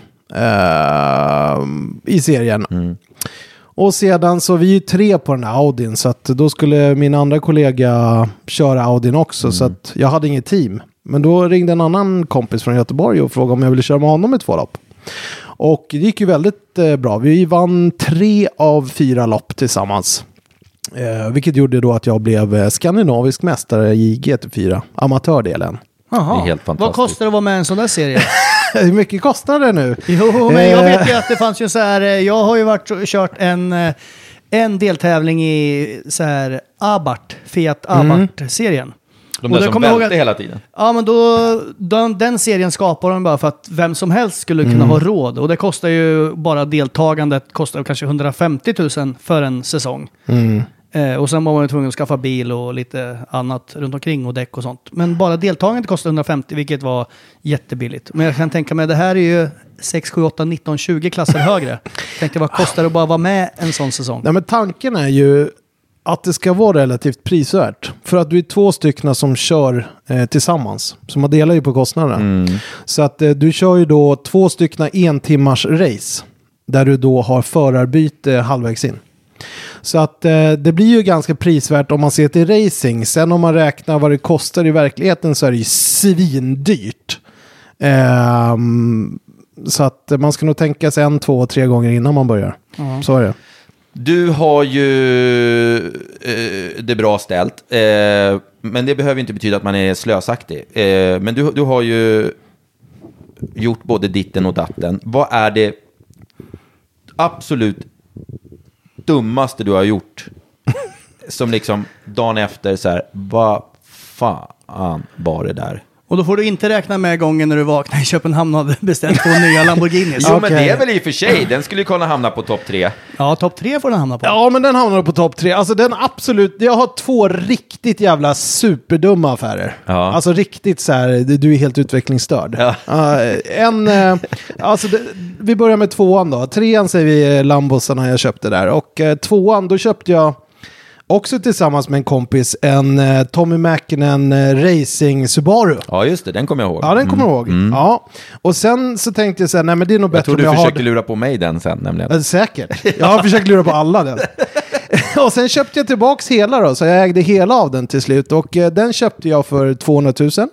G: eh, I serien.
F: Mm.
G: Och sedan så vi är ju tre på den här Audin så att då skulle min andra kollega köra Audin också så att jag hade inget team. Men då ringde en annan kompis från Göteborg och frågade om jag ville köra med honom i två lopp. Och det gick ju väldigt eh, bra. Vi vann tre av fyra lopp tillsammans. Eh, vilket gjorde då att jag blev eh, skandinavisk mästare i G T fyra, amatördelen.
A: Jaha.
F: Det är helt
A: Vad
F: fantastiskt.
A: kostar det att vara med i en sån där serie?
G: Hur mycket kostar det nu?
A: Jo, men jag vet ju att det fanns ju så här, eh, jag har ju varit och kört en, eh, en deltävling i så här Abarth, Fiat Abarth-serien.
F: De
A: Och
F: där
A: då
F: som
A: kommer jag ihåg
F: välte
A: att-
F: hela tiden.
A: Ja, men då, den, den serien skapade de bara för att vem som helst skulle kunna ha råd. Och det kostar ju bara deltagandet, kostar kanske hundrafemtio tusen för en säsong. Eh, och sen var man ju tvungen att skaffa bil och lite annat runt omkring och däck och sånt. Men bara deltagandet kostade hundrafemtio, vilket var jättebilligt. Men jag kan tänka mig, det här är ju sex, sju, åtta, nitton, tjugo klasser högre. Tänkte, vad kostar det att bara vara med en sån säsong?
G: Nej, men tanken är ju att det ska vara relativt prisvärt. För att du är två stycken som kör eh, tillsammans. Så man delar ju på kostnaderna. Så att eh, du kör ju då två stycken en timmars race. Där du då har förarbyte halvvägs in. Så att eh, det blir ju ganska prisvärt om man ser till racing. Sen om man räknar vad det kostar i verkligheten så är det ju svindyrt. Ehm, så att man ska nog tänka sig en, två, tre gånger innan man börjar. Så är det.
F: Du har ju eh, det bra ställt, eh, men det behöver inte betyda att man är slösaktig. Eh, men du, du har ju gjort både ditten och datten. Vad är det absolut dummaste du har gjort som liksom dagen efter så här, vad fan var det där?
A: Och då får du inte räkna med gången när du vaknar i Köpenhamn och hade beställt två nya Lamborghinis.
F: Jo, men
G: Okej.
F: det är väl i och för sig, den skulle ju kunna hamna på topp tre.
A: Ja, topp tre får den hamna på.
G: Ja, men den hamnar på topp tre. Alltså den absolut, jag har två riktigt jävla superdumma affärer.
F: Ja.
G: Alltså riktigt så här, du är helt utvecklingsstörd.
F: Ja.
G: Uh, en, uh, alltså det, vi börjar med tvåan då. Trean säger vi Lambosarna jag köpte där. Och uh, tvåan, då köpte jag också tillsammans med en kompis en uh, Tommy Mäkinen uh, Racing Subaru.
F: Ja, just det, den kommer jag ihåg.
G: Ja, den kommer jag ihåg. Ja. Och sen så tänkte jag så här, nej men det är nog
F: Jag
G: bättre
F: tror
G: om
F: du
G: jag har
F: försöker
G: det.
F: lura på mig den sen, nämligen.
G: Ja, säkert. Jag har försökt lura på alla den. Och sen köpte jag tillbaks hela då, så jag ägde hela av den till slut. Och eh, den köpte jag för tvåhundratusen.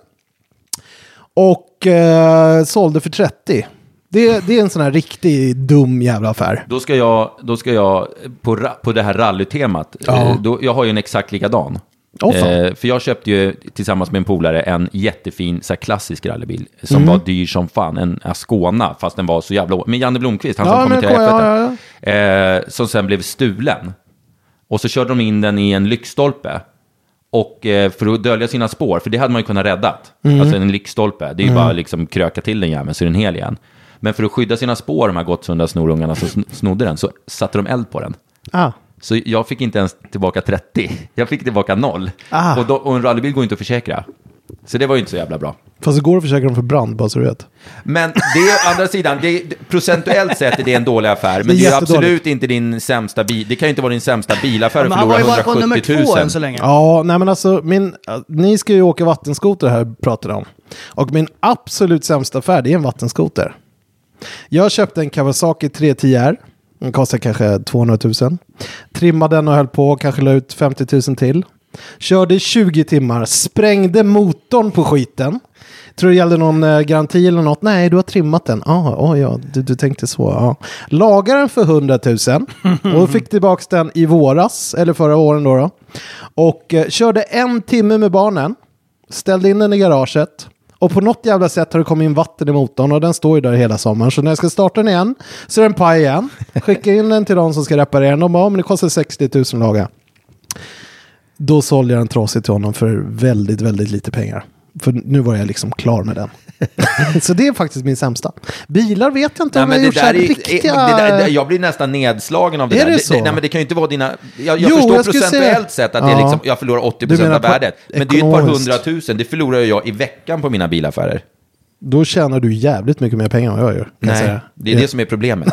G: Och eh, sålde för trettio. Det, det är en sån här riktigt dum jävla affär.
F: Då ska jag, då ska jag på, ra- på det här rallytemat,
G: Ja.
F: eh, då, jag har ju en exakt likadan.
G: Åh, fan.
F: Eh, för jag köpte ju tillsammans med en polare en jättefin så här, klassisk rallybil som
G: Mm.
F: var dyr som fan, en Ascona, fast den var så jävla... Men Janne Blomqvist, han
G: Ja,
F: som
G: men
F: kommenterade
G: kom-
F: F
G: ja,
F: ett,
G: ja,
F: eh, som sen blev stulen. Och så körde de in den i en lyktstolpe. Och eh, för att dölja sina spår, för det hade man ju kunnat räddat.
G: Mm.
F: Alltså en lyktstolpe, det är ju bara liksom kröka till den jäveln så är den hel igen. Men för att skydda sina spår, de här gottsunda snorungarna som sn- snodde den, så satte de eld på den.
G: Ah.
F: Så jag fick inte ens tillbaka trettio. Jag fick tillbaka noll.
G: Ah.
F: Och, då, och en rallybil går inte att försäkra. Så det var ju inte så jävla bra.
G: Fast det går att försäkra dem för brand, bara så du vet.
F: Men det är andra sidan, det är, procentuellt sett är det en dålig affär. Men det är, det är absolut inte din sämsta bil. Det kan ju inte vara din sämsta bilaffär att förlora hundrasjuttio tusen.
A: Så länge.
G: Ja, nej men alltså, min, ni ska ju åka vattenskoter här, pratar om. Och min absolut sämsta affär, det är en vattenskoter. Jag köpte en Kawasaki tre tio R. Den kostar kanske tvåhundratusen. Trimmade den och höll på, kanske la ut femtio tusen till. Körde tjugo timmar, sprängde motorn på skiten. Tror det gällde någon eh, garanti eller något. Nej, du har trimmat den. Ah, oh, ja, du, du tänkte så. Ah. Lagar den för hundratusen. Och fick tillbaka den i våras, eller förra åren då. då. Och eh, körde en timme med barnen. Ställde in den i garaget. Och på något jävla sätt har det kommit in vatten i motorn. Och den står ju där hela sommaren. Så när jag ska starta den igen så är den paj igen. Skickar in den till de som ska reparera den. De bara, men det kostar sextio tusen laga. Då sålde jag den trasig till honom för väldigt, väldigt lite pengar. För nu var jag liksom klar med den. Så det är faktiskt min sämsta. Bilar vet jag inte. Nej, om jag gjort så här riktiga...
F: det där, jag blir nästan nedslagen av det
G: är
F: där.
G: Det så?
F: Det, nej, men det kan ju inte vara dina... Jag, jag
G: jo,
F: förstår
G: jag
F: procentuellt
G: säga...
F: sett att det är liksom, jag förlorar åttio procent av värdet. Men det är ju ett par hundratusen. Det förlorar jag i veckan på mina bilaffärer.
G: Då tjänar du jävligt mycket mer pengar än vad jag gör.
F: Nej,
G: säga.
F: det är det som är problemet.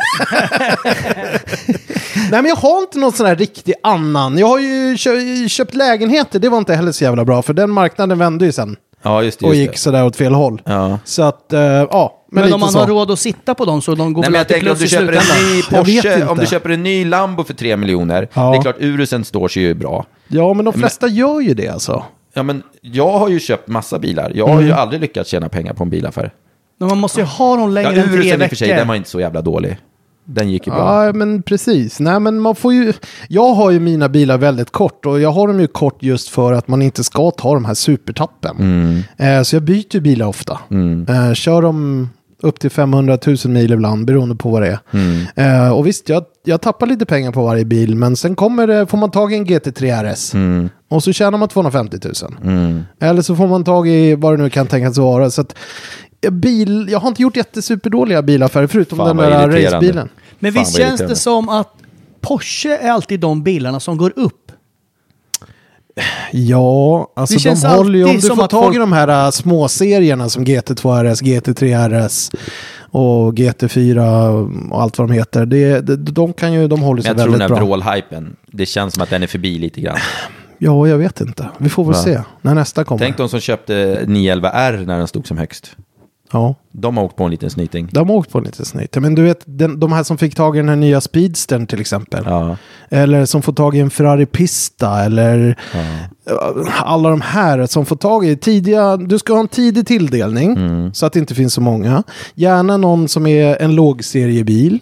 G: Nej, men jag har inte någon sån här riktig annan. Jag har ju kö- köpt lägenheter. Det var inte heller så jävla bra. För den marknaden vände ju sen.
F: Ja, just det, just
G: och gick
F: det.
G: sådär åt fel håll.
F: Ja.
G: Så att, uh, ja. Men,
A: men om man
G: så.
A: har råd att sitta på dem så de går.
F: Nej, men jag tänker om du köper en ny Porsche, om du köper en ny Lambo för tre miljoner. Ja. Det är klart, Urusen står sig ju bra.
G: Ja, men de flesta men, gör ju det alltså.
F: Ja, men jag har ju köpt massa bilar. Jag har mm. ju aldrig lyckats tjäna pengar på en bilaffär.
A: Men man måste ju ha dem längre
F: ja,
A: än tre
F: Urusen
A: veckor.
F: I och för sig, den var inte så jävla dålig. Den gick ju bra.
G: Ja, men precis. Nej, men man får ju... Jag har ju mina bilar väldigt kort. Och jag har dem ju kort just för att man inte ska ta de här supertappen.
F: Mm.
G: Eh, så jag byter ju bilar ofta.
F: Mm.
G: Eh, kör dem upp till femhundratusen mil ibland, beroende på vad det är.
F: Mm.
G: Eh, och visst, jag, jag tappar lite pengar på varje bil. Men sen kommer det, får man tag i en G T tre R S.
F: Mm.
G: Och så tjänar man tvåhundrafemtio tusen.
F: Mm.
G: Eller så får man tag i vad det nu kan tänkas vara. Så att... Bil, jag har inte gjort jättesuperdåliga bilaffärer förutom
F: Fan,
G: den där racebilen.
A: Men visst känns det som att Porsche är alltid de bilarna som går upp?
G: Ja, alltså
A: det
G: de håller ju, om du får tag
F: folk...
G: i de här uh, små serierna som G T två R S, G T tre R S och G T fyra och allt vad de heter. Det, de, de kan ju, de håller sig väldigt bra.
F: Jag tror den här vrålhypen, det känns som att den är förbi lite grann.
G: Ja, jag vet inte. Vi får väl ja. se när nästa kommer.
F: Tänk de som köpte nio elva R när den stod som högst.
G: Ja.
F: De har åkt på en liten snyting.
G: De har åkt på en liten snyting. Men du vet, den, de här som fick tag i den här nya Speedstern till exempel.
F: Ja.
G: Eller som får tag i en Ferrari Pista. Eller ja. alla de här som får tag i tidiga... Du ska ha en tidig tilldelning. Mm. Så att det inte finns så många. Gärna någon som är en lågseriebil.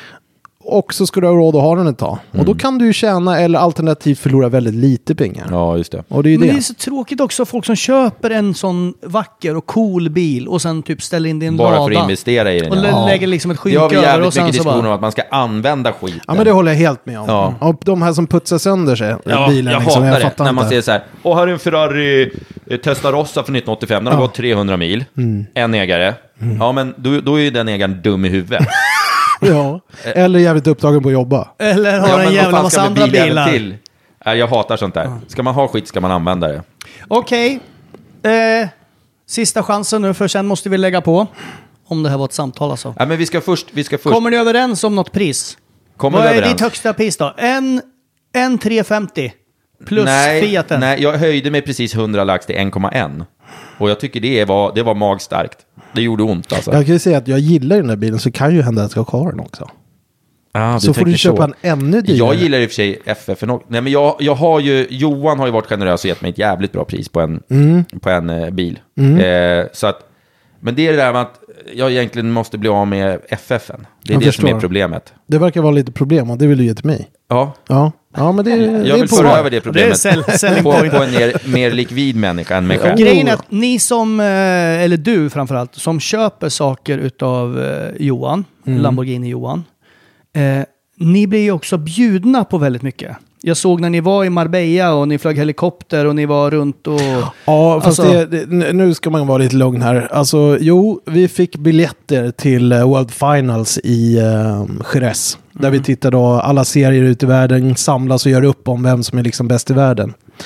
G: Och så ska du ha råd att ha den ett tag. Mm. Och då kan du ju tjäna eller alternativt förlora väldigt lite pengar.
F: Ja, just det.
G: Och det är ju
A: Men
G: det.
A: det är så tråkigt också folk som köper en sån vacker och cool bil och sen typ ställer in det i en
F: bara
A: lada.
F: Bara för att investera i den.
A: Och
F: ja.
A: lägger liksom ett skynke
F: över. Det har vi jävligt
A: och sen
F: mycket diskussion
A: bara...
F: om att man ska använda skiten.
G: Ja, men det håller jag helt med om.
F: Ja.
G: Och de här som putsar sönder sig.
F: Ja,
G: bilen,
F: jag
G: liksom,
F: hatar
G: jag
F: det. När man
G: inte.
F: säger så här, åh, här är en Ferrari Testarossa från nittonhundraåttiofem. Den har
G: Ja.
F: gått trehundra mil.
G: Mm.
F: En ägare. Mm. Ja, men då, då är ju den ägaren dum i huvudet.
G: Ja, eller jävligt upptagen på att jobba.
A: Eller har
F: ja,
A: en jävla massa andra
F: bil
A: bilar.
F: Till? Nej, jag hatar sånt där. Ska man ha skit ska man använda det.
A: Okej. Okay. Eh, sista chansen nu, för sen måste vi lägga på. Om det här var ett samtal alltså.
F: Ja, men vi ska först... Vi ska först...
A: Kommer ni överens om något pris?
F: Kommer
A: Vad är
F: överens?
A: ditt högsta pris då? En, en tre femtio plus
F: nej,
A: Fiaten.
F: Nej, jag höjde mig precis hundra lax till en komma ett. Och jag tycker det var, det var magstarkt. Det gjorde ont alltså.
G: Jag kan ju säga att jag gillar den här bilen, så kan ju hända att jag ska ha den också.
F: Ah,
G: så får du köpa så. En ännu dyrare.
F: Jag gillar i och för sig F F. Nej, men jag, jag har ju, Johan har ju varit generös och gett mig ett jävligt bra pris på en, mm. på en eh, bil. Mm. Eh, så att, men det är det där med att jag egentligen måste bli av med F F-en. Det är
G: jag
F: det
G: förstår.
F: som är problemet.
G: Det verkar vara lite problem och det vill du ge till mig.
F: Ja.
G: Ja, ja men det,
F: jag
G: det
F: vill
G: är
F: föra över det problemet
A: det är sell,
F: på, på en mer, mer likvid människa än mig själv.
A: Grejen är att ni som, eller du framförallt, som köper saker utav Johan, mm. Lamborghini Johan, eh, ni blir ju också bjudna på väldigt mycket. Jag såg när ni var i Marbella och ni flög helikopter och ni var runt och...
G: Ja, fast
A: alltså...
G: det, det, nu ska man vara lite lugn här. Alltså, jo, vi fick biljetter till World Finals i uh, Jerez. Mm. Där vi tittar då, alla serier ute i världen samlas och gör upp om vem som är liksom bäst i världen.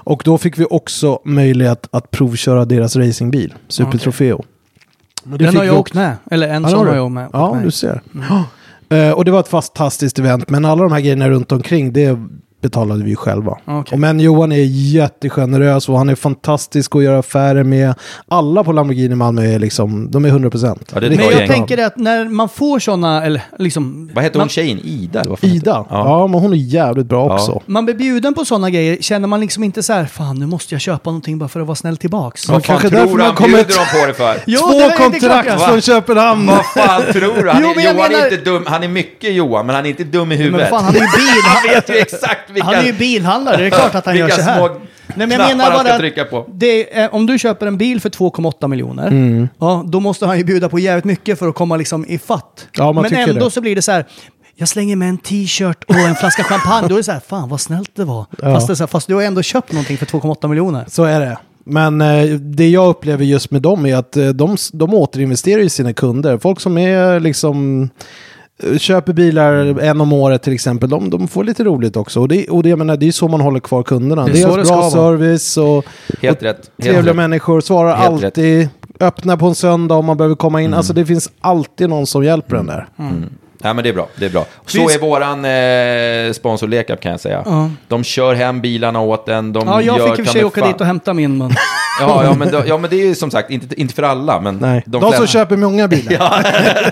G: Och då fick vi också möjlighet att provköra deras racingbil, Super Trofeo.
A: Okay. Den har jag åkt med. Eller en ja, som har jag åkt med.
G: Ja,
A: med.
G: du ser. Mm. Uh, och det var ett fantastiskt event, men alla de här grejerna runt omkring, det betalade vi ju själva. Okay. Men Johan är jättegenerös och han är fantastisk att göra affärer med. Alla på Lamborghini Malmö är liksom, de är hundra procent.
F: Ja,
A: men jag tänker att när man får sådana, eller liksom...
F: Vad heter
A: man,
F: hon tjejen? Ida?
G: Ida? Ja. ja, men hon är jävligt bra ja. också.
A: Man blir bjuden på sådana grejer, känner man liksom inte så här, fan nu måste jag köpa någonting bara för att vara snäll tillbaks.
F: Vad fan tror du han bjuder de på det för?
G: Jo, Två kontrakt från Köpenhamn.
F: Vad fan tror du? Han är, jo, Johan menar... är inte dum, han är mycket Johan, men han är inte dum i huvudet.
A: Men fan, han är ju bil.
F: Han vet ju exakt vilka...
A: Han är ju bilhandlare, det är klart att han gör så här.
F: Små Nej, men jag menar bara trycka på.
A: Det är, om du köper en bil för två komma åtta miljoner, mm. ja, då måste han ju bjuda på jävligt mycket för att komma liksom i fatt.
G: Ja,
A: men ändå
G: det.
A: så blir det så här, jag slänger med en t-shirt och en flaska champagne, då är det så här, fan vad snällt det var. Ja. Fast, det är så här, fast du har ändå köpt någonting för två komma åtta miljoner.
G: Så är det. Men eh, det jag upplever just med dem är att eh, de, de återinvesterar i sina kunder. Folk som är liksom... köper bilar en om året till exempel, de, de får lite roligt också. Och det, och det, jag menar, det är så man håller kvar kunderna. Det är, det är bra service och,
F: Helt
G: och
F: rätt.
G: trevliga
F: Helt
G: människor. Svarar
F: Helt
G: alltid,
F: rätt.
G: öppna på en söndag om man behöver komma in. Mm. Alltså det finns alltid någon som hjälper
F: mm.
G: den där.
F: Mm. Ja, men det är bra, det är bra. Så Finns... är våran eh, sponsor Lekab, kan jag säga. Uh. De kör hem bilarna åt en. De
A: ja, jag
F: gör
A: fick i och för sig åka dit och hämta min mun.
F: ja, ja, men då, ja, men det är ju som sagt inte, inte för alla. Men
G: Nej. De, de som köper många bilar.
F: ja.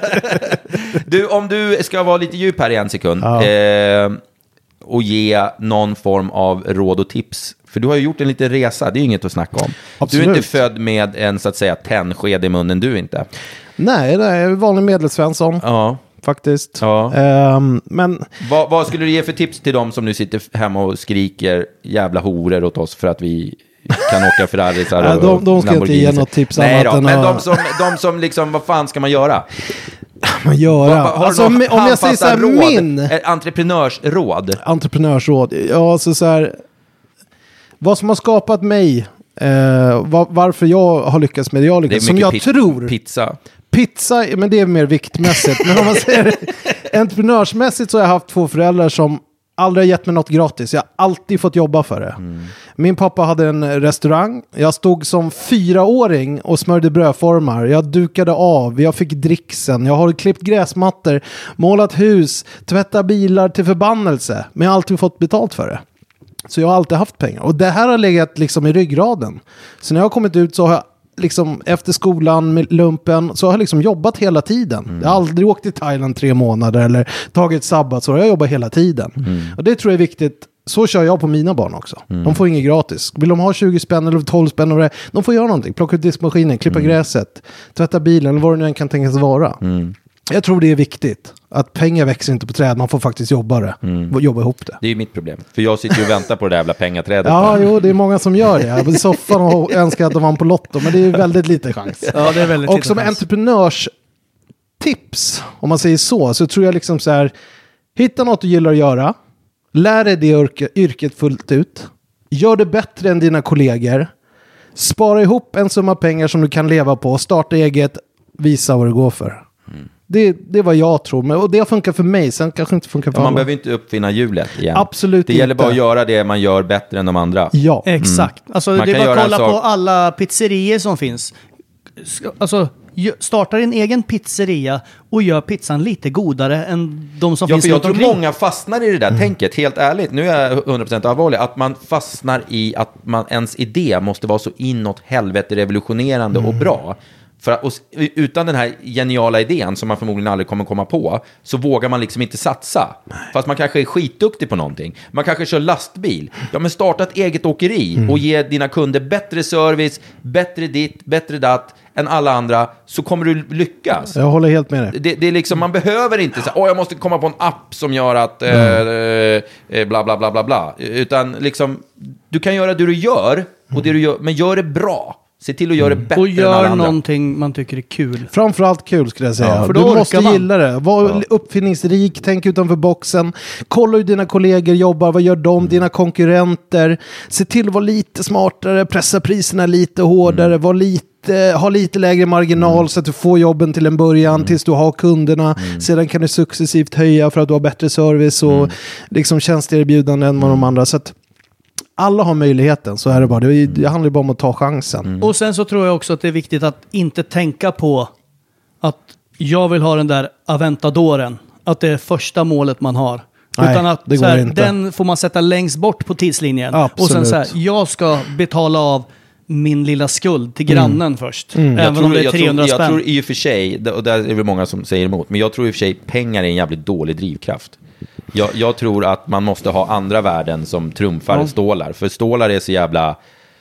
F: Du, om du ska vara lite djup här i en sekund
G: ja.
F: eh, och ge någon form av råd och tips. För du har ju gjort en liten resa, det är ju inget att snacka om.
G: Absolut.
F: Du är inte född med en så att säga tennsked i munnen, du inte.
G: Nej, det är vanlig medelsvensson.
F: Ja.
G: Faktiskt.
F: Ja.
G: Um, men...
F: vad, vad skulle du ge för tips till dem som nu sitter hemma och skriker jävla horor åt oss för att vi kan åka Ferrarisar
G: ja, de, de ska inte ge något tips.
F: Nej då, men
G: ha...
F: de, som, de som liksom, vad fan ska man göra?
G: Man göra?
F: Har
G: alltså,
F: om
G: jag säger så här,
F: råd,
G: min...
F: Entreprenörsråd.
G: Entreprenörsråd. Ja, alltså så här... Vad som har skapat mig, eh, var, varför jag har lyckats med det jag lyckats, som jag
F: pi-
G: tror...
F: Pizza.
G: Pizza, men det är mer viktmässigt. Men om man säger entreprenörsmässigt så har jag haft två föräldrar som aldrig har gett mig något gratis. Jag har alltid fått jobba för det. Mm. Min pappa hade en restaurang. Jag stod som fyraåring och smörjde brödformar. Jag dukade av. Jag fick dricksen. Jag har klippt gräsmattor, målat hus, tvättat bilar till förbannelse. Men jag har alltid fått betalt för det. Så jag har alltid haft pengar. Och det här har legat liksom i ryggraden. Så när jag har kommit ut så har jag liksom efter skolan med lumpen så har jag liksom jobbat hela tiden. Mm. Jag har aldrig åkt till Thailand tre månader eller tagit sabbat, så jag jobbar hela tiden. Mm. Och det tror jag är viktigt. Så kör jag på mina barn också. Mm. De får inget gratis. Vill de ha tjugo spänn eller tolv spänn och det, de får göra någonting. Plocka ut diskmaskinen, klippa mm. gräset, tvätta bilen eller vad det nu än kan tänkas vara. Mm. Jag tror det är viktigt. Att pengar växer inte på träd. Man får faktiskt jobba det. Mm. Jobba ihop det.
F: Det är ju mitt problem. För jag sitter ju och väntar på det där jävla pengaträdet.
G: Ja, jo, det är många som gör det. Jag är i soffan och önskar att de vann på Lotto. Men det är ju väldigt lite chans.
A: Ja, det är väldigt
G: och som entreprenörstips, om man säger så, så tror jag liksom så här. Hitta något du gillar att göra. Lär dig det yrke, yrket fullt ut. Gör det bättre än dina kollegor. Spara ihop en summa pengar som du kan leva på. Starta eget. Visa vad det går för. Mm. Det, det är vad jag tror. Men, och det har funkat för mig. Sen kanske inte funkar för
F: ja, man
G: alla.
F: behöver inte uppfinna hjulet igen.
G: Absolut
F: det
G: inte.
F: gäller bara att göra det man gör bättre än de andra.
G: Ja.
A: Exakt. Mm. Alltså,
F: man
A: det är bara att kolla
F: sak...
A: på alla pizzerier som finns. Alltså, starta din egen pizzeria och gör pizzan lite godare än de som
F: ja,
A: finns
F: för jag
A: runt
F: tror
A: omkring.
F: många fastnar i det där mm. tänket, helt ärligt. Nu är jag hundra procent allvarlig. Att man fastnar i att man, ens idé måste vara så inåt helvete revolutionerande mm. och bra. För att, och, utan den här geniala idén som man förmodligen aldrig kommer komma på, så vågar man liksom inte satsa. Nej. Fast man kanske är skitduktig på någonting. Man kanske kör lastbil. Ja, men starta ett eget åkeri mm. och ge dina kunder bättre service, bättre ditt, bättre datt än alla andra, så kommer du lyckas.
G: Jag håller helt med dig.
F: Det, det är liksom, man behöver inte säga, åh, jag måste komma på en app som gör att mm. eh, bla bla bla bla bla. Utan liksom, du kan göra det du gör, och det du gör, men gör det bra. Se till att göra det bättre
A: och
F: än alla
A: gör
F: andra.
A: någonting man tycker är kul.
G: Framförallt kul skulle jag säga.
A: Ja, för
G: du
A: då
G: måste
A: man.
G: gilla det. Var
F: Ja.
G: uppfinningsrik, tänk utanför boxen. Kolla hur dina kollegor jobbar, vad gör de, mm. dina konkurrenter. Se till att vara lite smartare, pressa priserna lite hårdare, mm. var lite, ha lite lägre marginal mm. så att du får jobben till en början mm. tills du har kunderna. Mm. Sedan kan du successivt höja för att du har bättre service och mm. liksom tjänsteerbjudanden än vad de andra. Så att alla har möjligheten, så är det bara. Det, det handlar ju bara om att ta chansen.
A: Mm. Och sen så tror jag också att det är viktigt att inte tänka på att jag vill ha den där Aventadoren. Att det är första målet man har.
G: Nej,
A: utan att
G: det går
A: så här,
G: inte.
A: den får man sätta längst bort på tidslinjen.
G: Absolut.
A: Och sen så här, jag ska betala av min lilla skuld till grannen mm. först. Mm. Även
F: tror,
A: om det är trehundra
F: jag tror,
A: spänn.
F: Jag tror i och för sig, och där är det många som säger emot, men jag tror i och för sig pengar är en jävligt dålig drivkraft. Jag, jag tror att man måste ha andra värden som trumfar ja. stålar. För stålar är så jävla,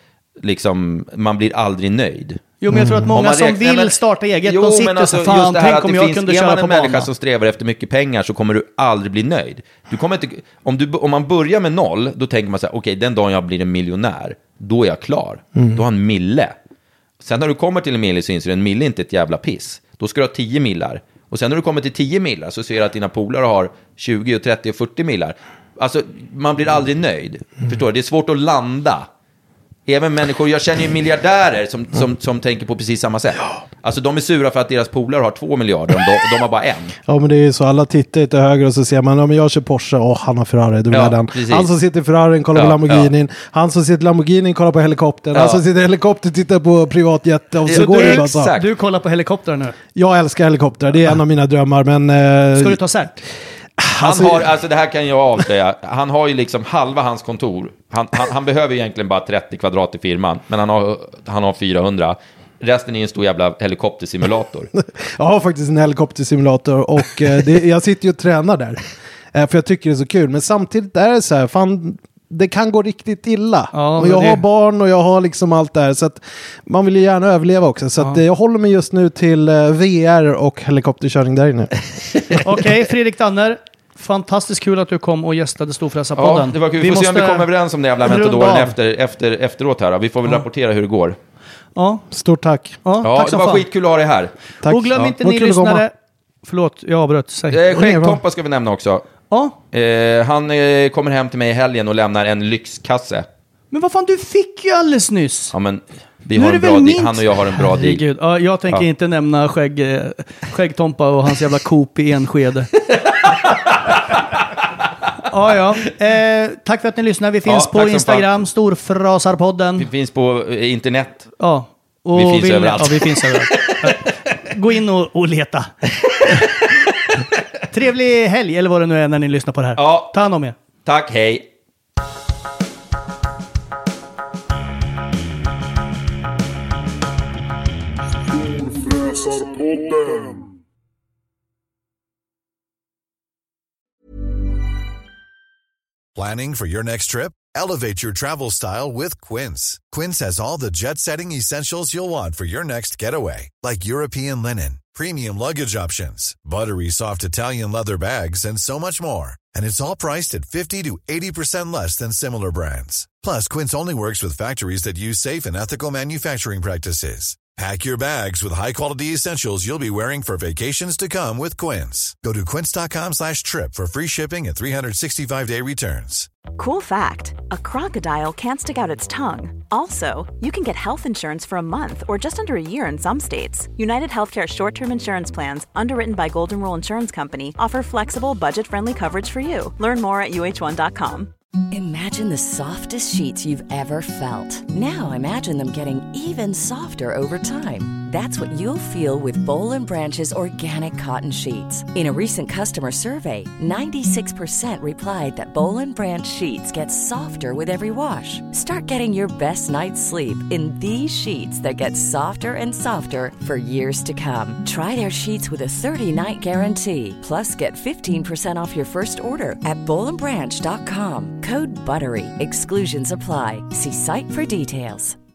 F: liksom, man blir aldrig nöjd.
A: Jo, men jag tror att många som vill men, starta eget, jo, de sitter alltså, så fan, tänk om jag finns, kunde köra på banan. Är man en människa som strävar efter mycket pengar så kommer du aldrig bli nöjd. Du kommer inte, om, du, om man börjar med noll, då tänker man så här, okej, okay, den dagen jag blir en miljonär, då är jag klar. Mm. Då har en mille. Sen när du kommer till en mille så inser du en mille inte ett jävla piss. Då ska du ha tio millar. Och sen när du kommer till tio millar så ser du att dina polare har tjugo, trettio och fyrtio millar. Alltså, man blir aldrig nöjd. Mm. Förstår du? Det är svårt att landa. Även människor, jag känner ju miljardärer som, som, som tänker på precis samma sätt. Alltså de är sura för att deras polare har två miljarder och de, de har bara en.
G: Ja, men det är ju så, alla tittar till höger och så ser man, ja men jag kör Porsche, åh han har Ferrari, då ja, den. Han som sitter i Ferrari kollar ja, på Lamborghini, ja. Han som sitter i Lamborghini kollar på helikoptern, ja. Han som sitter i helikopter tittar på privatjet. Och så
A: så
G: går
A: du,
G: det bara
A: exakt. Du kollar på helikopter nu?
G: Jag älskar helikopter, det är en av mina drömmar, men... Eh,
A: Ska du ta cert?
F: Han alltså, har, alltså det här kan jag avslöja. Han har ju liksom halva hans kontor. Han, han, han behöver ju egentligen bara trettio kvadrat i firman. Men han har, han har fyrahundra. Resten är en stor jävla helikoptersimulator.
G: Jag har faktiskt en helikoptersimulator. Och eh, det, jag sitter ju och tränar där. Eh, för jag tycker det är så kul. Men samtidigt är det så här, fan... Det kan gå riktigt illa. Ja, och jag det... har barn och jag har liksom allt där. Så att man vill ju gärna överleva också. Så ja. att jag håller mig just nu till uh, V R och helikopterkörning där inne.
A: Okej, okay, Fredrik Danner. Fantastiskt kul att du kom och gästade Storfräsarpodden.
F: Ja, det var kul. Vi, vi får måste... se om vi kommer överens om det jävla metodoren efter, efter, efteråt här. Vi får väl ja. rapportera hur det går.
A: Ja.
G: Stort tack.
A: Ja,
F: ja
A: tack
F: det var
A: fan.
F: skitkul att ha dig här.
A: Tack. Och glöm ja. inte ni lyssnare. Förlåt, jag avbröt. Säg.
F: Eh, Skäggtompa ska vi nämna också.
A: Ja.
F: Eh, han eh, kommer hem till mig i helgen och lämnar en lyxkasse.
A: Men vad fan, du fick ju alldeles nyss.
F: Ja, men vi har en bra deal. Han och jag har en bra deal.
A: Ja, jag tänker ja. inte nämna skägg, eh, Skäggtompa och hans jävla Coop i Enskede. ja, ja. Eh, tack för att ni lyssnar. Vi finns ja, på Instagram, Storfräsarpodden.
F: Vi finns på eh, internet.
A: Ja. Och
F: vi finns vill, överallt.
A: Ja, vi finns överallt. Gå in och, och leta. Trevlig helg, eller vad det nu är när ni lyssnar på det här.
F: Ja.
A: Ta hand om er.
F: Tack, hej.
J: Planning for your next trip? Elevate your travel style with Quince. Quince has all the jet-setting essentials you'll want for your next getaway, like European linen, premium luggage options, buttery soft Italian leather bags, and so much more. And it's all priced at fifty to eighty percent less than similar brands. Plus, Quince only works with factories that use safe and ethical manufacturing practices. Pack your bags with high-quality essentials you'll be wearing for vacations to come with Quince. Go to quince.com slash trip for free shipping and three sixty-five day returns.
E: Cool fact, a crocodile can't stick out its tongue. Also, you can get health insurance for a month or just under a year in some states. United Healthcare short-term insurance plans, underwritten by Golden Rule Insurance Company, offer flexible, budget-friendly coverage for you. Learn more at U H one dot com.
M: Imagine the softest sheets you've ever felt. Now imagine them getting even softer over time. That's what you'll feel with Boll and Branch's organic cotton sheets. In a recent customer survey, ninety-six percent replied that Boll and Branch sheets get softer with every wash. Start getting your best night's sleep in these sheets that get softer and softer for years to come. Try their sheets with a thirty-night guarantee. Plus, get fifteen percent off your first order at boll and branch dot com. Code BUTTERY. Exclusions apply. See site for details.